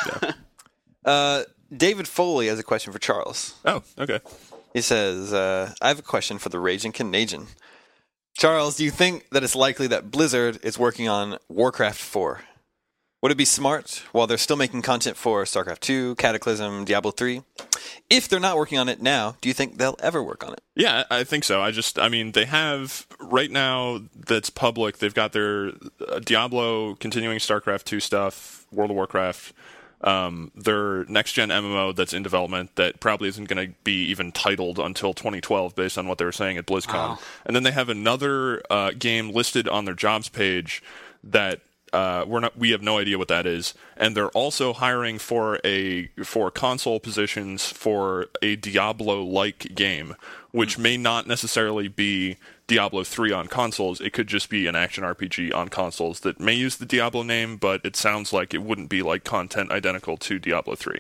Yeah. David Foley has a question for Charles. Oh, okay. He says, I have a question for the Raging Canadian. Charles, do you think that it's likely that Blizzard is working on Warcraft 4? Would it be smart, while they're still making content for StarCraft 2, Cataclysm, Diablo 3? If they're not working on it now, do you think they'll ever work on it? Yeah, I think so. I mean, they have, right now that's public, they've got their Diablo, continuing StarCraft 2 stuff, World of Warcraft, their next-gen MMO that's in development that probably isn't going to be even titled until 2012 based on what they were saying at BlizzCon. Oh. And then they have another game listed on their jobs page that we have no idea what that is, and they're also hiring for console positions for a Diablo-like game, which may not necessarily be Diablo 3 on consoles. It could just be an action RPG on consoles that may use the Diablo name, but it sounds like it wouldn't be like content identical to Diablo 3.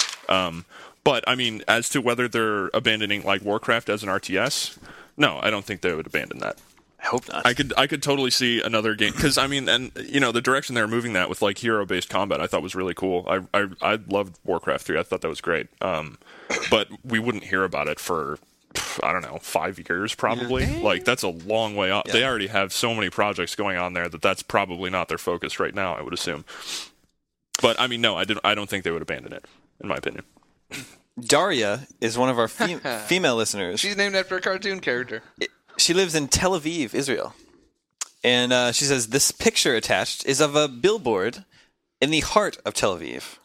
But I mean, as to whether they're abandoning like Warcraft as an RTS, no, I don't think they would abandon that. I hope not. I could totally see another game, because I mean, and you know, the direction they're moving that with like hero-based combat, I thought was really cool. I loved Warcraft 3. I thought that was great. But we wouldn't hear about it for, I don't know, 5 years probably. Yeah. Like that's a long way off. Yeah. They already have so many projects going on there that's probably not their focus right now, I would assume. But I mean, no, I don't think they would abandon it, in my opinion. Daria is one of our female listeners. She's named after a cartoon character. She lives in Tel Aviv, Israel. And she says, this picture attached is of a billboard in the heart of Tel Aviv.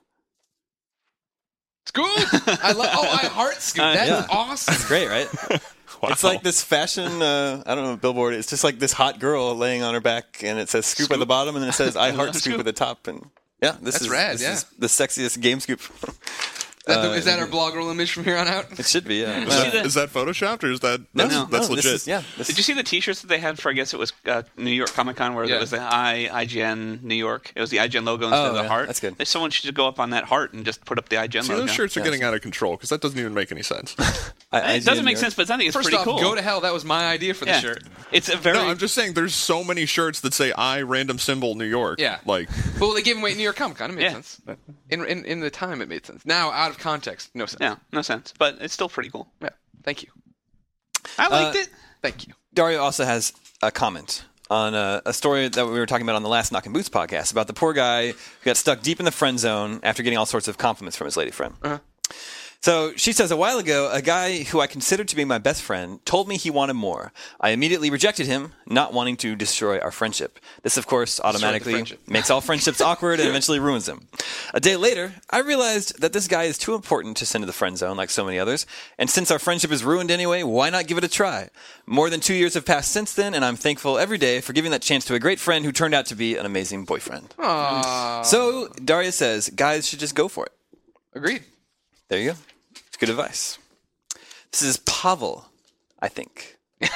Scoop! I heart Scoop. That's awesome. It's great, right? Wow. It's like this fashion, I don't know, billboard. It's just like this hot girl laying on her back, and it says Scoop at the bottom, and then it says I heart Scoop at the top. And yeah, this is the sexiest Game Scoop. Is that our blog roll image from here on out? It should be, yeah. Is that photoshopped, or is that that's legit? Did you see the T-shirts that they had for, I guess it was New York Comic Con, where it was the IGN New York? It was the IGN logo instead of the heart. That's good. Someone should go up on that heart and just put up the IGN logo. Those shirts are getting out of control, because that doesn't even make any sense. It doesn't make sense, but I think it's pretty cool. Go to hell. That was my idea for the shirt. It's a very... No, I'm just saying there's so many shirts that say I random symbol New York. Yeah. Like... Well, they gave away New York Comic Con. It made sense. In the time, it made sense. Now, out of context, no sense. Yeah, no sense. But it's still pretty cool. Yeah. Thank you. I liked it. Thank you. Dario also has a comment on a story that we were talking about on the last Knock and Boots podcast about the poor guy who got stuck deep in the friend zone after getting all sorts of compliments from his lady friend. Uh-huh. So she says, a while ago, a guy who I considered to be my best friend told me he wanted more. I immediately rejected him, not wanting to destroy our friendship. This, of course, automatically makes all friendships awkward and eventually ruins them. A day later, I realized that this guy is too important to send to the friend zone like so many others. And since our friendship is ruined anyway, why not give it a try? More than 2 years have passed since then, and I'm thankful every day for giving that chance to a great friend who turned out to be an amazing boyfriend. Aww. So Daria says, guys should just go for it. Agreed. There you go. It's good advice. This is Pavel, I think.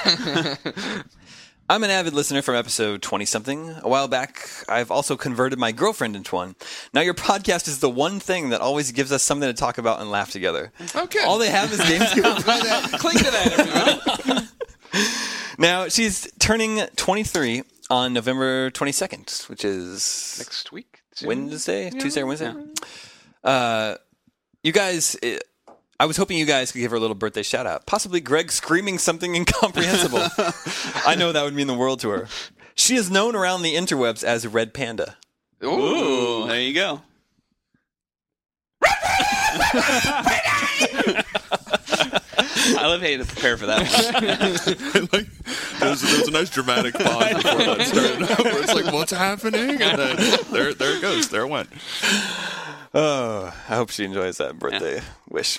I'm an avid listener from episode 20-something. A while back, I've also converted my girlfriend into one. Now your podcast is the one thing that always gives us something to talk about and laugh together. Okay. All they have is games. Cling to that, everyone. Now, she's turning 23 on November 22nd, which is... next week? Wednesday? Tuesday or Wednesday? Yeah. You guys... I was hoping you guys could give her a little birthday shout-out. Possibly Greg screaming something incomprehensible. I know that would mean the world to her. She is known around the interwebs as Red Panda. Ooh, there you go. I love how you had to prepare for that one. There was a nice dramatic pause before that started up, where it's like, what's happening? And then there it goes. There it went. Oh, I hope she enjoys that birthday wish.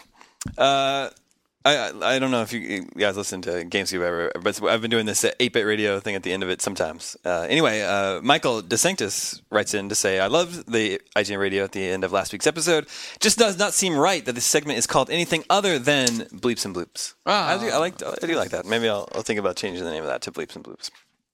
I don't know if you guys listen to GameScoop ever, but I've been doing this 8-bit radio thing at the end of it sometimes. Anyway, Michael DeSanctis writes in to say, I loved the IGN radio at the end of last week's episode. Just does not seem right that this segment is called anything other than Bleeps and Bloops. I do like that. Maybe I'll think about changing the name of that to Bleeps and Bloops.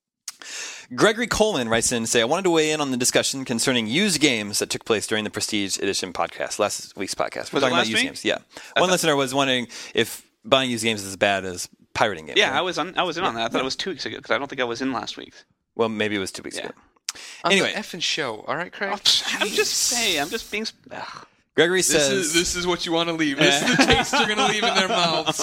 Gregory Coleman writes in to say, I wanted to weigh in on the discussion concerning used games that took place during the Prestige Edition podcast, last week's podcast. We're talking about used games. Yeah. One listener was wondering if buying used games is as bad as pirating games. Yeah, right? I was in on that. I thought it was 2 weeks ago because I don't think I was in last week's. Well, maybe it was 2 weeks ago. Anyway, effing show. All right, Craig. I'm just saying. I'm just being. Gregory says, "This is what you want to leave. This is the taste you're going to leave in their mouths."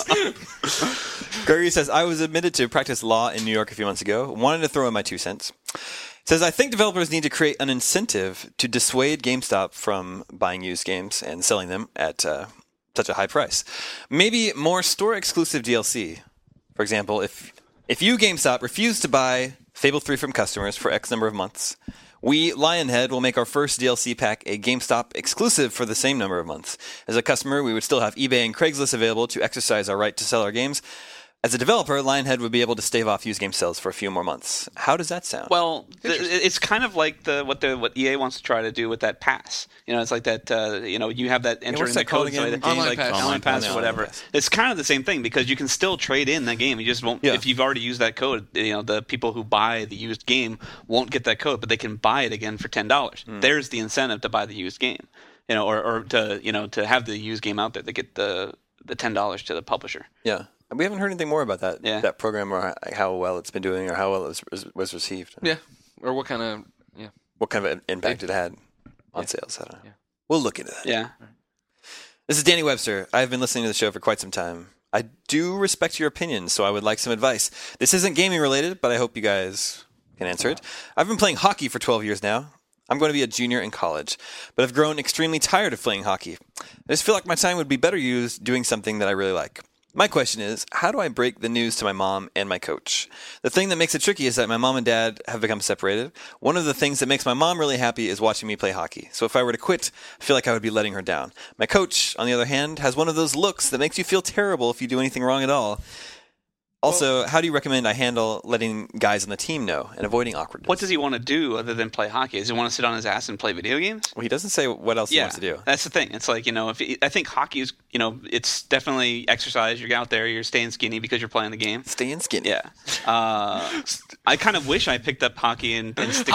Gregory says, I was admitted to practice law in New York a few months ago. Wanted to throw in my 2 cents. Says, I think developers need to create an incentive to dissuade GameStop from buying used games and selling them at such a high price. Maybe more store-exclusive DLC. For example, if you, GameStop, refuse to buy Fable 3 from customers for X number of months, we, Lionhead, will make our first DLC pack a GameStop exclusive for the same number of months. As a customer, we would still have eBay and Craigslist available to exercise our right to sell our games. As a developer, Lionhead would be able to stave off used game sales for a few more months. How does that sound? Well, it's kind of like what EA wants to try to do with that pass. It's like that. You have that entering the code again? Online pass or whatever. It's kind of the same thing because you can still trade in that game. You just won't if you've already used that code. The people who buy the used game won't get that code, but they can buy it again for $10. There's the incentive to buy the used game. Or to have the used game out there. They get the $10 to the publisher. Yeah. We haven't heard anything more about that program or how well it's been doing or how well it was received. Yeah, or what kind of impact it had on sales. I don't know. Yeah. We'll look into that. Yeah. This is Danny Webster. I've been listening to the show for quite some time. I do respect your opinions, so I would like some advice. This isn't gaming related, but I hope you guys can answer it. I've been playing hockey for 12 years now. I'm going to be a junior in college, but I've grown extremely tired of playing hockey. I just feel like my time would be better used doing something that I really like. My question is, how do I break the news to my mom and my coach? The thing that makes it tricky is that my mom and dad have become separated. One of the things that makes my mom really happy is watching me play hockey. So if I were to quit, I feel like I would be letting her down. My coach, on the other hand, has one of those looks that makes you feel terrible if you do anything wrong at all. Also, how do you recommend I handle letting guys on the team know and avoiding awkwardness? What does he want to do other than play hockey? Does he want to sit on his ass and play video games? Well, he doesn't say what else he wants to do. That's the thing. It's like, I think hockey is, it's definitely exercise. You're out there, you're staying skinny because you're playing the game. Staying skinny. Yeah. I kind of wish I picked up hockey and stick.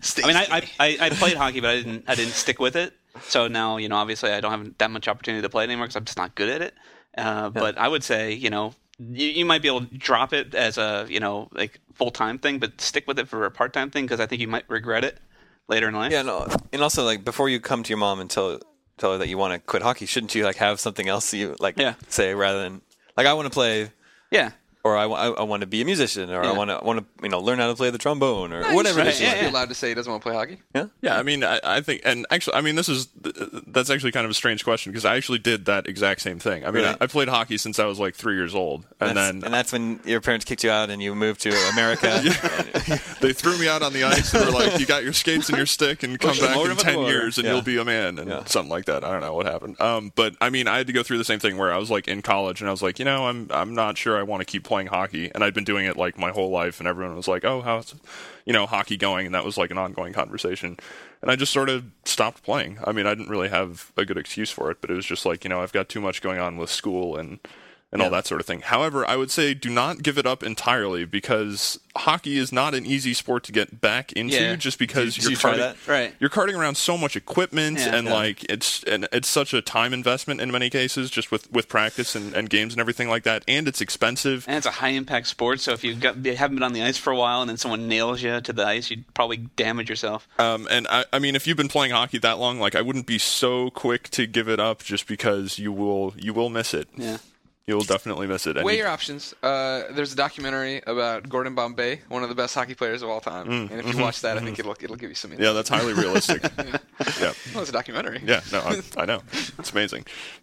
I played hockey, but I didn't stick with it. So now, obviously I don't have that much opportunity to play it anymore because I'm just not good at it. But I would say, you might be able to drop it as a, full-time thing, but stick with it for a part-time thing because I think you might regret it later in life. Yeah, no. And also, before you come to your mom and tell her that you want to quit hockey, shouldn't you, have something else you, say rather than, I want to play... Yeah. Or I want to be a musician, or I want to learn how to play the trombone, or whatever. He should be allowed to say he doesn't want to play hockey. Yeah, yeah. I mean, I think, and actually, I mean, that's actually kind of a strange question because I actually did that exact same thing. I mean, really? I played hockey since I was 3 years old, and that's when your parents kicked you out and you moved to America. They threw me out on the ice and were like, "You got your skates and your stick, and come back in 10 years, and you'll be a man," and something like that. I don't know what happened. But I mean, I had to go through the same thing where I was in college, and I was like, I'm not sure I want to keep playing hockey, and I'd been doing it my whole life, and everyone was like, "Oh, how's hockey going?" And that was an ongoing conversation, and I just sort of stopped playing. I mean, I didn't really have a good excuse for it, but it was just I've got too much going on with school and all that sort of thing. However, I would say do not give it up entirely because hockey is not an easy sport to get back into just because you're carting around so much equipment and it's such a time investment in many cases just with practice and games and everything like that, and it's expensive. And it's a high impact sport, so if you haven't been on the ice for a while and then someone nails you to the ice, you'd probably damage yourself. And I mean, if you've been playing hockey that long, I wouldn't be so quick to give it up just because you will miss it. Yeah. You'll definitely miss it. Weigh your options. There's a documentary about Gordon Bombay, one of the best hockey players of all time. And if you watch that, I think it'll give you some insight. Yeah, that's highly realistic. Yeah. Well, it's a documentary. Yeah, no, I know. It's amazing.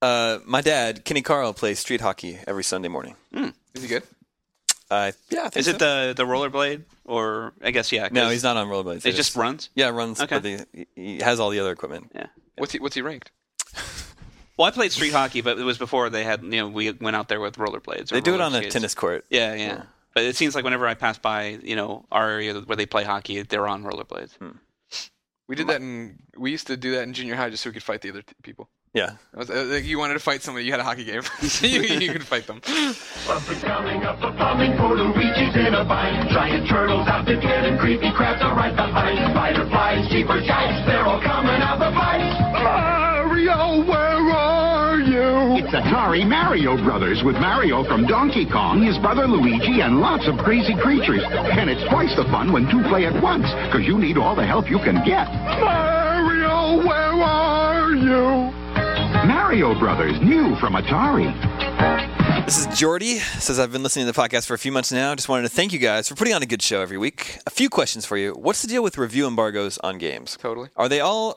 My dad, Kenny Carl, plays street hockey every Sunday morning. Is he good? Yeah, I think Is so. it the rollerblade? Or, I guess, yeah. No, he's not on rollerblades. He just runs? Yeah, runs. Okay. But he has all the other equipment. Yeah. What's he ranked? Well, I played street hockey, but it was before they had, we went out there with rollerblades. They do it on a tennis court. Yeah. But it seems like whenever I pass by, our area where they play hockey, they're on rollerblades. We did that we used to do that in junior high just so we could fight the other people. Yeah. You wanted to fight somebody, you had a hockey game. you could fight them. Coming up the plumbing for Luigi's in a bind. Giant turtles out to get and creepy crabs are right behind. Spider flies, cheaper giants, they're all coming out the pipes. Mario, where are you? It's Atari Mario Brothers with Mario from Donkey Kong, his brother Luigi, and lots of crazy creatures. And it's twice the fun when two play at once, because you need all the help you can get. Mario, where are you? Mario Brothers, new from Atari. This is Jordy. Says, I've been listening to the podcast for a few months now. Just wanted to thank you guys for putting on a good show every week. A few questions for you. What's the deal with review embargoes on games? Totally. Are they all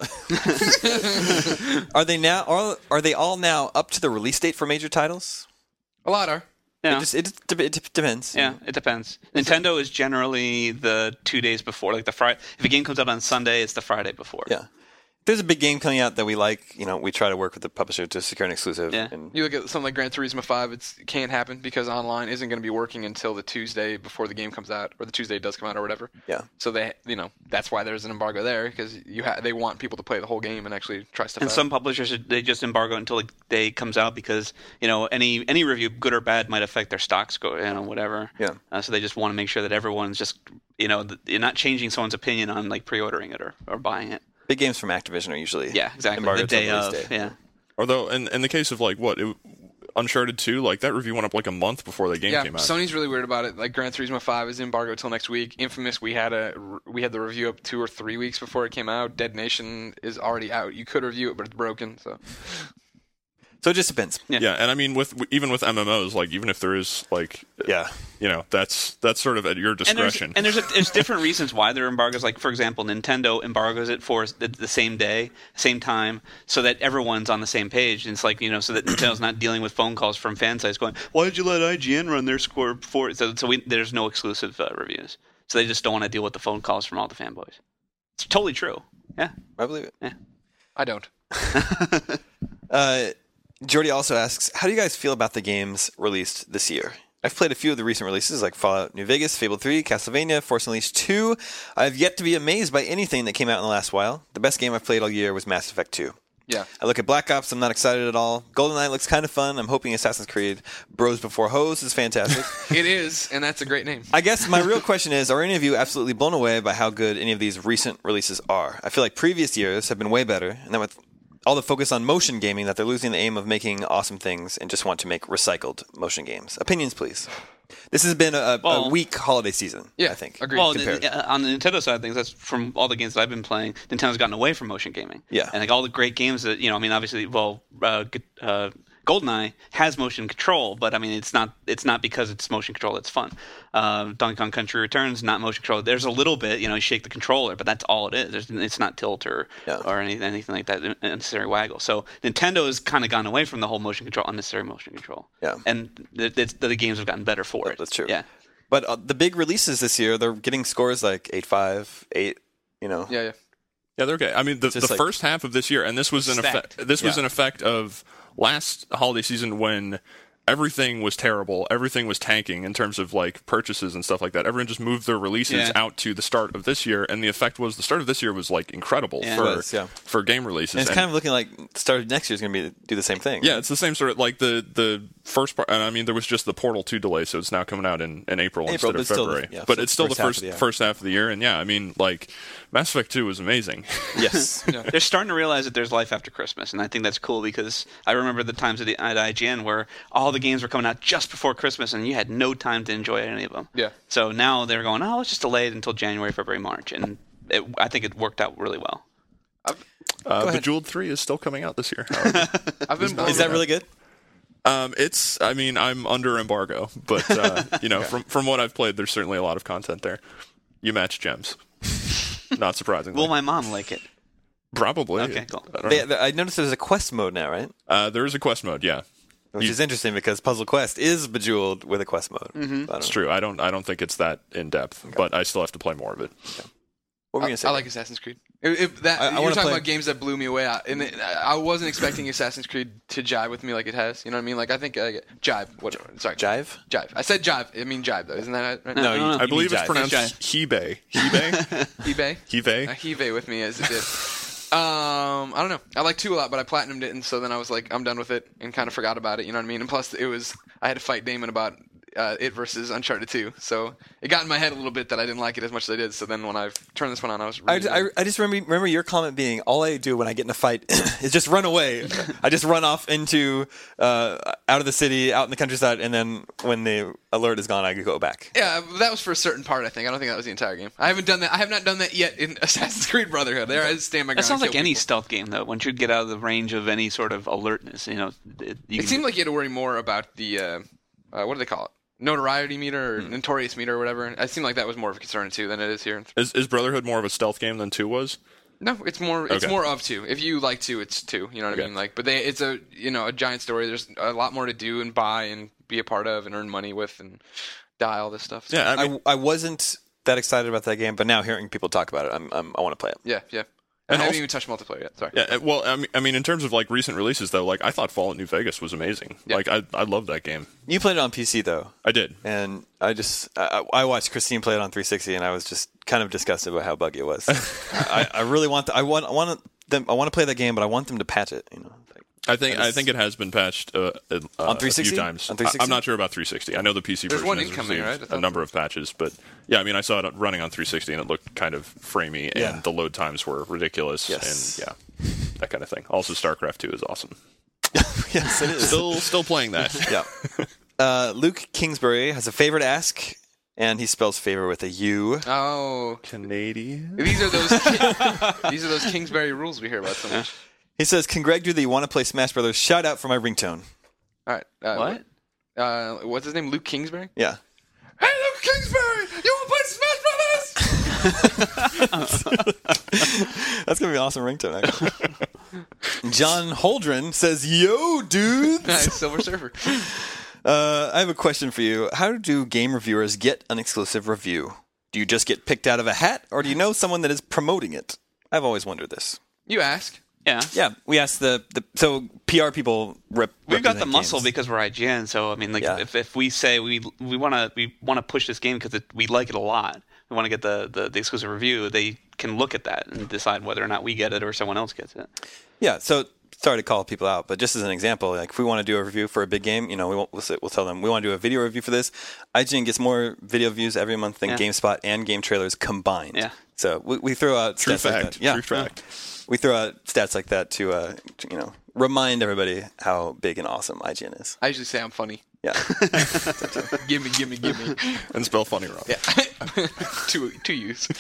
Are they all now up to the release date for major titles? A lot are. Yeah. It depends. Yeah, it depends. Nintendo is generally the 2 days before, like the Friday. If a game comes out on Sunday, it's the Friday before. Yeah. If there's a big game coming out that we like, we try to work with the publisher to secure an exclusive. Yeah. And You look at something like Gran Turismo 5, it can't happen because online isn't going to be working until the Tuesday before the game comes out, or the Tuesday it does come out, or whatever. Yeah. So they, that's why there's an embargo there, because they want people to play the whole game and actually try stuff And out. some publishers, they just embargo until the day comes out because, any review, good or bad, might affect their stock score, whatever. Yeah. So they just want to make sure that everyone's just, you're not changing someone's opinion on, like, pre-ordering it or buying it. big games from Activision are usually exactly embargoed the day till of. release day. Yeah. Although, in the case of Uncharted 2, like that review went up like a month before the game came out. Sony's really weird about it. Like Gran Turismo 5 is embargo till next week. Infamous, we had the review up 2 or 3 weeks before it came out. Dead Nation is already out. You could review it, but it's broken. So it just depends. Yeah. And I mean, even with MMOs, like even if there is that's sort of at your discretion. And there's different reasons why there are embargoes. Like, for example, Nintendo embargoes it for the same day, same time, so that everyone's on the same page. And it's like, so that Nintendo's not dealing with phone calls from fan sites going, why did you let IGN run their score before? So there's no exclusive reviews. So they just don't want to deal with the phone calls from all the fanboys. It's totally true. Yeah. I believe it. Yeah. I don't. Jordy also asks, how do you guys feel about the games released this year? I've played a few of the recent releases like Fallout New Vegas, Fable 3, Castlevania, Force Unleashed 2. I've yet to be amazed by anything that came out in the last while. The best game I've played all year was Mass Effect 2. Yeah. I look at Black Ops, I'm not excited at all. GoldenEye looks kind of fun. I'm hoping Assassin's Creed Bros Before Hoes is fantastic. It is, and that's a great name. I guess my real question is, are any of you absolutely blown away by how good any of these recent releases are? I feel like previous years have been way better, and then with all the focus on motion gaming that they're losing the aim of making awesome things and just want to make recycled motion games. Opinions, please. This has been a weak holiday season, I think. Agreed. Well, on the Nintendo side of things, that's from all the games that I've been playing, Nintendo's gotten away from motion gaming. Yeah. And like all the great games that, obviously, GoldenEye has motion control, but I mean, it's not because it's motion control that's fun. Donkey Kong Country Returns, not motion control. There's a little bit, you shake the controller, but that's all it is. It's not tilt or anything like that, unnecessary waggle. So Nintendo has kind of gone away from the whole motion control, unnecessary motion control. Yeah. And the games have gotten better for it. That's true. Yeah. But the big releases this year, they're getting scores like 8.5, 8, Yeah. Yeah, they're okay. I mean, the first half of this year, and this was an effect. This was an effect of last holiday season when everything was terrible. Everything was tanking in terms of like purchases and stuff like that. Everyone just moved their releases out to the start of this year, and the effect was the start of this year was like incredible for game releases. And it's kind of looking like the start of next year is going to do the same thing. Yeah, right? it's the same sort of like the first part. And I mean, there was just the Portal 2 delay, so it's now coming out in April instead of February. But it's still the first half of the year, and yeah, I mean, like Mass Effect 2 was amazing. Yes. They're starting to realize that there's life after Christmas, and I think that's cool because I remember the times at IGN where all the games were coming out just before Christmas, and you had no time to enjoy any of them. Yeah. So now they're going, let's just delay it until January, February, March, and I think it worked out really well. Bejeweled 3 is still coming out this year. Is that really good? I mean, I'm under embargo, but from what I've played, there's certainly a lot of content there. You match gems. Not surprisingly. Will my mom like it? Probably. Okay, cool. I noticed there's a quest mode now, right? There is a quest mode, yeah. Which is interesting because Puzzle Quest is bejeweled with a quest mode. Mm-hmm. It's true. I don't think it's that in depth, but I still have to play more of it. What were you gonna say? I like Assassin's Creed. You're talking about games that blew me away out, and I wasn't expecting Assassin's Creed to jive with me like it has. You know what I mean? Like I think jive. Whatever. Sorry, jive. Jive. I said jive. I mean jive though. Isn't that right? No, I believe it's jive. pronounced Hebe. Hebe. eBay. Hebe. Hebe with me as it did. I don't know. I like 2 a lot, but I platinumed it, and so then I was like, I'm done with it, and kind of forgot about it. You know what I mean? And plus, I had to fight Damon about it versus Uncharted 2, so it got in my head a little bit that I didn't like it as much as I did. So then when I turned this one on, I was. Really I just remember your comment being, all I do when I get in a fight is just run away. I just run off into out of the city, out in the countryside, and then when the alert is gone, I go back. Yeah, that was for a certain part. I think. I don't think that was the entire game. I haven't done that. I have not done that yet in Assassin's Creed Brotherhood. There, I stand my ground. That sounds like any people. stealth game, though. Once you get out of the range of any sort of alertness, It seemed like you had to worry more about the what do they call it? Notoriety meter or notorious meter or whatever. It seemed like that was more of a concern too than it is here. Is Brotherhood more of a stealth game than 2 was? No, it's more. It's more of 2. If you like 2, it's 2. You know what I mean? Like, but it's a a giant story. There's a lot more to do and buy and be a part of and earn money with and die all this stuff. So. Yeah, I wasn't that excited about that game, but now hearing people talk about it, I want to play it. Yeah. I haven't even touched multiplayer yet. Sorry. Yeah, well, I mean, in terms of like recent releases, though, like I thought Fallout New Vegas was amazing. Yeah. Like I love that game. You played it on PC though. I did, and I watched Christine play it on 360, and I was just kind of disgusted by how buggy it was. I really want I want to play that game, but I want them to patch it. I think it has been patched on 360? a few times. On 360? I'm not sure about 360. I know the PC There's version one has incoming, received right? a number of patches, but yeah, I mean, I saw it running on 360 and it looked kind of framey, and the load times were ridiculous, and that kind of thing. Also, StarCraft 2 is awesome. Yes, it is. Still playing that. Yeah. Luke Kingsbury has a favor to ask, and he spells favor with a U. Oh, Canadian. These are those Kingsbury rules we hear about so much. He says, "Can Greg do the Want to Play Smash Brothers shout out for my ringtone?" All right. What? What's his name? Luke Kingsbury? Yeah. Hey, Luke Kingsbury! You want to play Smash Brothers? That's going to be an awesome ringtone, actually. John Holdren says, "Yo, dudes!" Nice, Silver Surfer. I have a question for you. How do game reviewers get an exclusive review? Do you just get picked out of a hat, or do you know someone that is promoting it? I've always wondered this. You ask. Yeah. We asked so PR people We've got the muscle games. because we're IGN. So I mean, like if we say we want to push this game because we like it a lot, we want to get the exclusive review. They can look at that and decide whether or not we get it or someone else gets it. Yeah. So sorry to call people out, but just as an example, like if we want to do a review for a big game, we'll tell them we want to do a video review for this. IGN gets more video views every month than GameSpot and Game Trailers combined. Yeah. So we throw out true stats fact. like that. Yeah. True fact. We throw out stats like that to remind everybody how big and awesome IGN is. I usually say I'm funny. Yeah. Give me. And spell funny wrong. Yeah. two U's.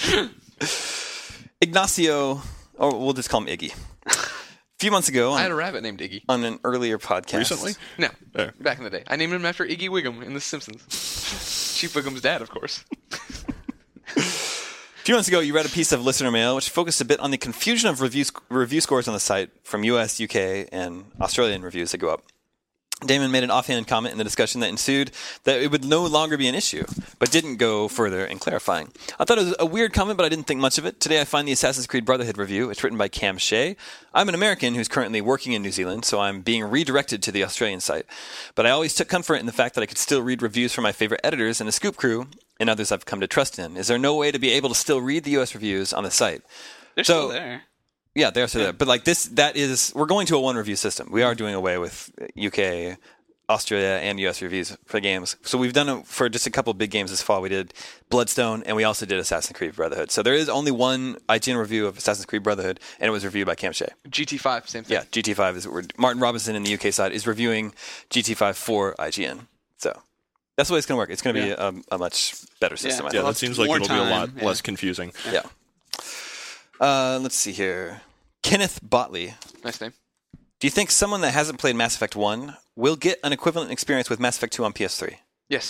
Ignacio, or we'll just call him Iggy. A few months ago, I had a rabbit named Iggy. On an earlier podcast. Recently? No. Back in the day. I named him after Iggy Wiggum in The Simpsons. Chief Wiggum's dad, of course. A few months ago, you read a piece of listener mail which focused a bit on the confusion of review scores on the site from US, UK, and Australian reviews that go up. Damon made an offhand comment in the discussion that ensued that it would no longer be an issue, but didn't go further in clarifying. I thought it was a weird comment, but I didn't think much of it. Today I find the Assassin's Creed Brotherhood review. It's written by Cam Shea. I'm an American who's currently working in New Zealand, so I'm being redirected to the Australian site. But I always took comfort in the fact that I could still read reviews from my favorite editors and the Scoop crew and others I've come to trust in. Is there no way to be able to still read the US reviews on the site? They're still there. Yeah, they're still there. But like we're going to a one review system. We are doing away with UK, Australia, and US reviews for games. So we've done it for just a couple of big games this fall. We did Bloodstone, and we also did Assassin's Creed Brotherhood. So there is only one IGN review of Assassin's Creed Brotherhood, and it was reviewed by Cam Shea. GT5, same thing. Yeah, GT5 is where Martin Robinson in the UK side is reviewing GT5 for IGN. So that's the way it's going to work. It's going to be a much better system. Yeah, that seems like it'll be a lot less confusing. Yeah. Let's see here. Kenneth Botley. Nice name. Do you think someone that hasn't played Mass Effect 1 will get an equivalent experience with Mass Effect 2 on PS3? Yes.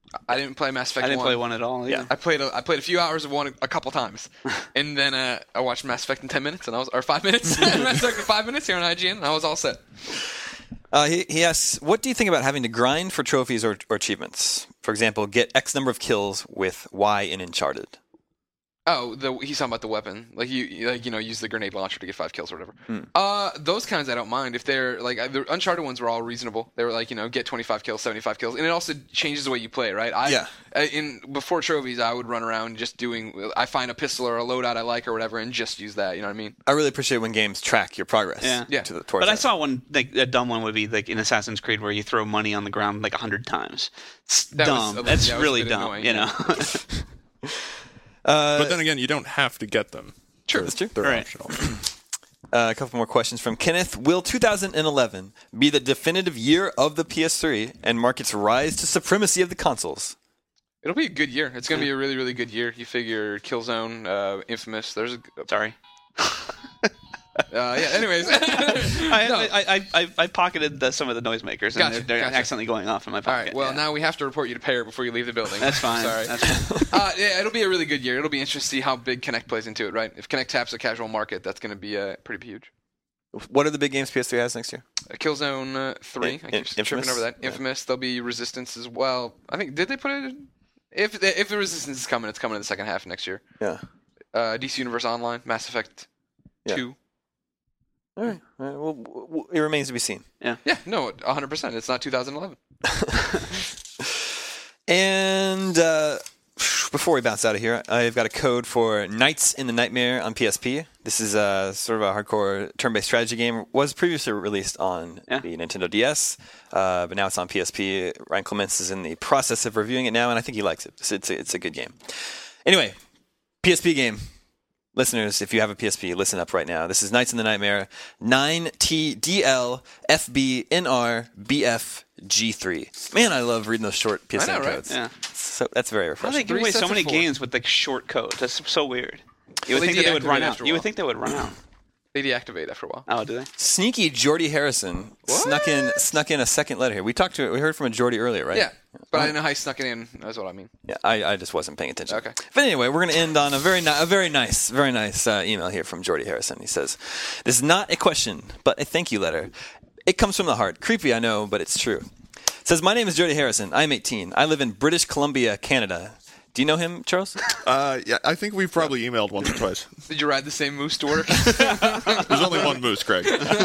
I didn't play Mass Effect 1. I didn't play 1 at all. Yeah, I played a few hours of 1 a couple times, and then I watched Mass Effect in 10 minutes, or 5 minutes. Mass Effect in 5 minutes here on IGN, and I was all set. He asks, what do you think about having to grind for trophies or achievements? For example, get X number of kills with Y in Uncharted. Oh, he's talking about the weapon. Like you use the grenade launcher to get 5 kills or whatever. Those kinds I don't mind. If they're like the Uncharted ones were all reasonable. They were like, get 25 kills, 75 kills, and it also changes the way you play, right? Before trophies, I would run around just I find a pistol or a loadout I like or whatever, and just use that. You know what I mean? I really appreciate when games track your progress. Yeah. But I saw one, like a dumb one would be like in Assassin's Creed where you throw money on the ground like 100 times. It's dumb. That's really dumb. Annoying, you know. But then again, you don't have to get them. Sure, that's true. They're optional. A couple more questions from Kenneth. Will 2011 be the definitive year of the PS3 and mark its rise to supremacy of the consoles? It'll be a good year. It's going to be a really, really good year. You figure Killzone, Infamous. Sorry. Anyways. I pocketed some of the noisemakers, and they're accidentally going off in my pocket. All right, well, now we have to report you to Payer before you leave the building. That's fine. Sorry. That's fine. It'll be a really good year. It'll be interesting to see how big Kinect plays into it, right? If Kinect taps a casual market, that's going to be pretty huge. What are the big games PS3 has next year? Killzone 3. I keep tripping over that. Infamous. There'll be Resistance as well. I think, did they put it in? If the Resistance is coming, it's coming in the second half of next year. Yeah. DC Universe Online, Mass Effect 2. All right. Well, it remains to be seen. Yeah, no, 100%. It's not 2011. And before we bounce out of here, I've got a code for Nights in the Nightmare on PSP. This is sort of a hardcore turn-based strategy game. Was previously released on the Nintendo DS, but now it's on PSP. Ryan Clements is in the process of reviewing it now, and I think he likes it. It's a good game. Anyway, PSP game. Listeners, if you have a PSP, listen up right now. This is Nights in the Nightmare 9TDLFBNRBFG3. Man, I love reading those short PSN codes. Yeah. So that's very refreshing. How do they give away so many games with like short codes? That's so weird. You would think that they would run out. You would think they would run out. They deactivate after a while. Oh, do they? Sneaky Jordy Harrison snuck in a second letter here. We heard from a Jordy earlier, right? Yeah, but I didn't know how he snuck it in. That's what I mean. Yeah, I just wasn't paying attention. Okay. But anyway, we're going to end on a very nice email here from Jordy Harrison. He says, "This is not a question, but a thank you letter. It comes from the heart. Creepy, I know, but it's true." It says, "My name is Jordy Harrison. I'm 18. I live in British Columbia, Canada." Do you know him, Charles? Yeah, I think we've probably emailed once or twice. Did you ride the same moose to work? There's only one moose, Craig.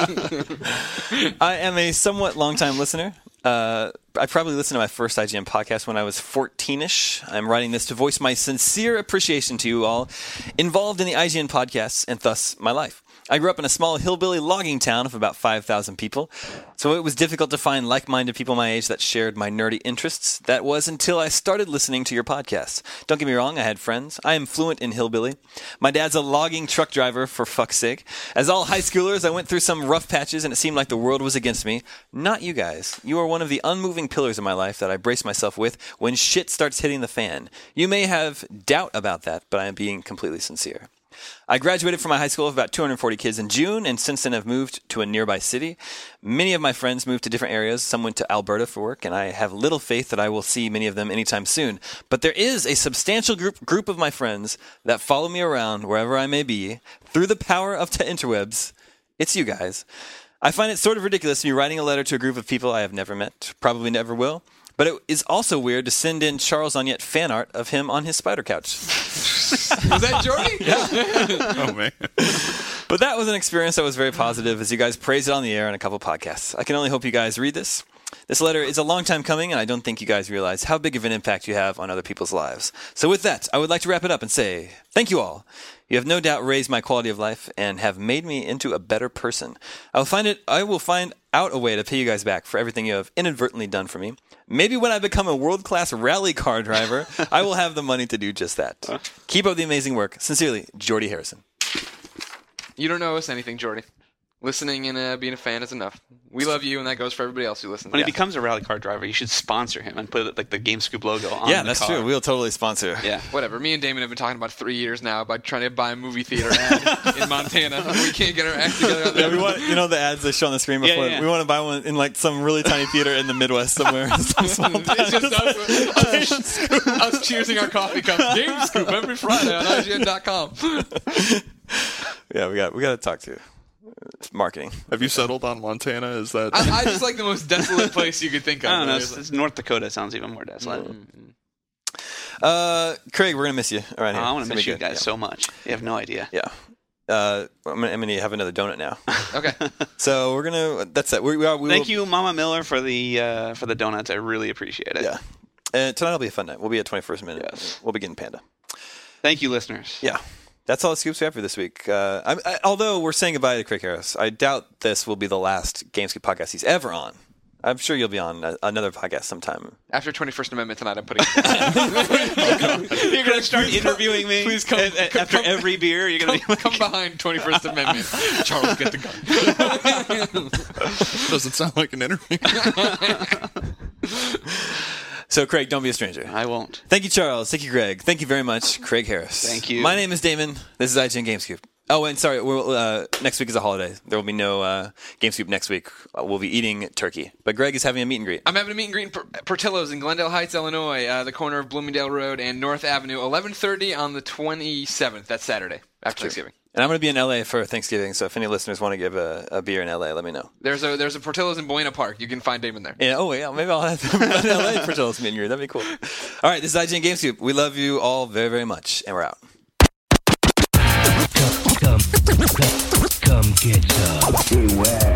I am a somewhat long-time listener. I probably listened to my first IGN podcast when I was 14-ish. I'm writing this to voice my sincere appreciation to you all involved in the IGN podcasts and thus my life. I grew up in a small hillbilly logging town of about 5,000 people, so it was difficult to find like-minded people my age that shared my nerdy interests. That was until I started listening to your podcasts. Don't get me wrong, I had friends. I am fluent in hillbilly. My dad's a logging truck driver, for fuck's sake. As all high schoolers, I went through some rough patches and it seemed like the world was against me. Not you guys. You are one of the unmoving pillars of my life that I brace myself with when shit starts hitting the fan. You may have doubt about that, but I am being completely sincere. I graduated from my high school of about 240 kids in June, and since then have moved to a nearby city. Many of my friends moved to different areas. Some went to Alberta for work, and I have little faith that I will see many of them anytime soon. But there is a substantial group of my friends that follow me around wherever I may be through the power of the interwebs. It's you guys. I find it sort of ridiculous to be writing a letter to a group of people I have never met, probably never will. But it is also weird to send in Charles Onyett fan art of him on his spider couch. Was that Jordy? Yeah. Oh, man. But that was an experience that was very positive as you guys praised it on the air in a couple podcasts. I can only hope you guys read this. This letter is a long time coming, and I don't think you guys realize how big of an impact you have on other people's lives. So with that, I would like to wrap it up and say, thank you all. You have no doubt raised my quality of life and have made me into a better person. I will find out a way to pay you guys back for everything you have inadvertently done for me. Maybe when I become a world-class rally car driver, I will have the money to do just that. Keep up the amazing work. Sincerely, Jordy Harrison. You don't know us anything, Jordy. Listening and being a fan is enough. We love you, and that goes for everybody else who listens. When he becomes a rally car driver, you should sponsor him and put like the Game Scoop logo on the car. That's true. We'll totally sponsor. Yeah. Whatever. Me and Damon have been talking about 3 years now about trying to buy a movie theater ad in Montana. We can't get our act together on that. We want, the ads they show on the screen before. We want to buy one in like some really tiny theater in the Midwest somewhere. It's just us cheersing our coffee cups. Game Scoop every Friday on IGN.com. Yeah, we got to talk to marketing. Have you settled on Montana? Is that? I just like the most desolate place you could think of. I don't know. It's North Dakota sounds even more desolate. Craig, we're gonna miss you around here. I want to miss you guys so much. You have no idea. Yeah. I'm gonna have another donut now. Okay. So we're gonna. That's it. Thank you, Mama Miller, for the donuts. I really appreciate it. Yeah. Tonight will be a fun night. We'll be at 21st Minute. Yes. We'll be getting Panda. Thank you, listeners. Yeah. That's all the scoops we have for this week. Although we're saying goodbye to Craig Harris, I doubt this will be the last GameScoop podcast he's ever on. I'm sure you'll be on another podcast sometime. After 21st Amendment tonight, I'm putting it down. You're going to start interviewing me? Please come. After every beer, you're going to come behind 21st Amendment. Charles, get the gun. Doesn't sound like an interview. So, Craig, don't be a stranger. I won't. Thank you, Charles. Thank you, Greg. Thank you very much, Craig Harris. Thank you. My name is Damon. This is IGN GameScoop. Oh, and sorry, next week is a holiday. There will be no GameScoop next week. We'll be eating turkey. But Greg is having a meet and greet. I'm having a meet and greet in Portillo's in Glendale Heights, Illinois, the corner of Bloomingdale Road and North Avenue, 11:30 on the 27th. That's Saturday, after Thanksgiving. And I'm going to be in LA for Thanksgiving, so if any listeners want to give a beer in LA, let me know. There's a Portillo's in Buena Park. You can find Damon there. Yeah, maybe I'll have them in LA Portillo's meet and greet. That'd be cool. All right, this is IGN GameScoop. We love you all very, very much, and we're out. Come get some. See where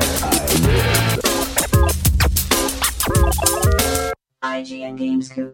I live. IGN GameScoop.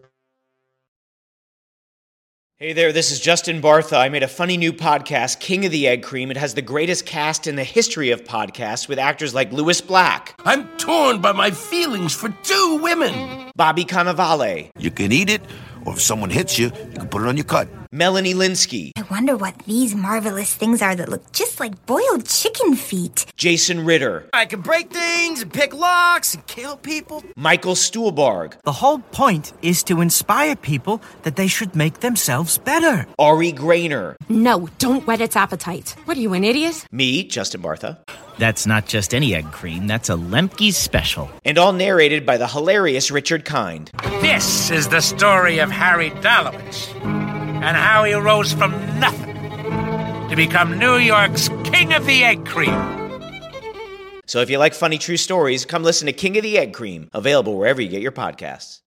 Hey there, this is Justin Bartha. I made a funny new podcast, King of the Egg Cream. It has the greatest cast in the history of podcasts with actors like Louis Black. I'm torn by my feelings for two women. Bobby Cannavale. You can eat it, or if someone hits you, you can put it on your cut. Melanie Linsky. I wonder what these marvelous things are that look just like boiled chicken feet. Jason Ritter. I can break things and pick locks and kill people. Michael Stuhlbarg. The whole point is to inspire people that they should make themselves better. Ari Grainer. No, don't whet its appetite. What are you, an idiot? Me, Justin Bartha. That's not just any egg cream, that's a Lemke's special. And all narrated by the hilarious Richard Kind. This is the story of Harry Dalowitz and how he rose from nothing to become New York's King of the Egg Cream. So if you like funny true stories, come listen to King of the Egg Cream, available wherever you get your podcasts.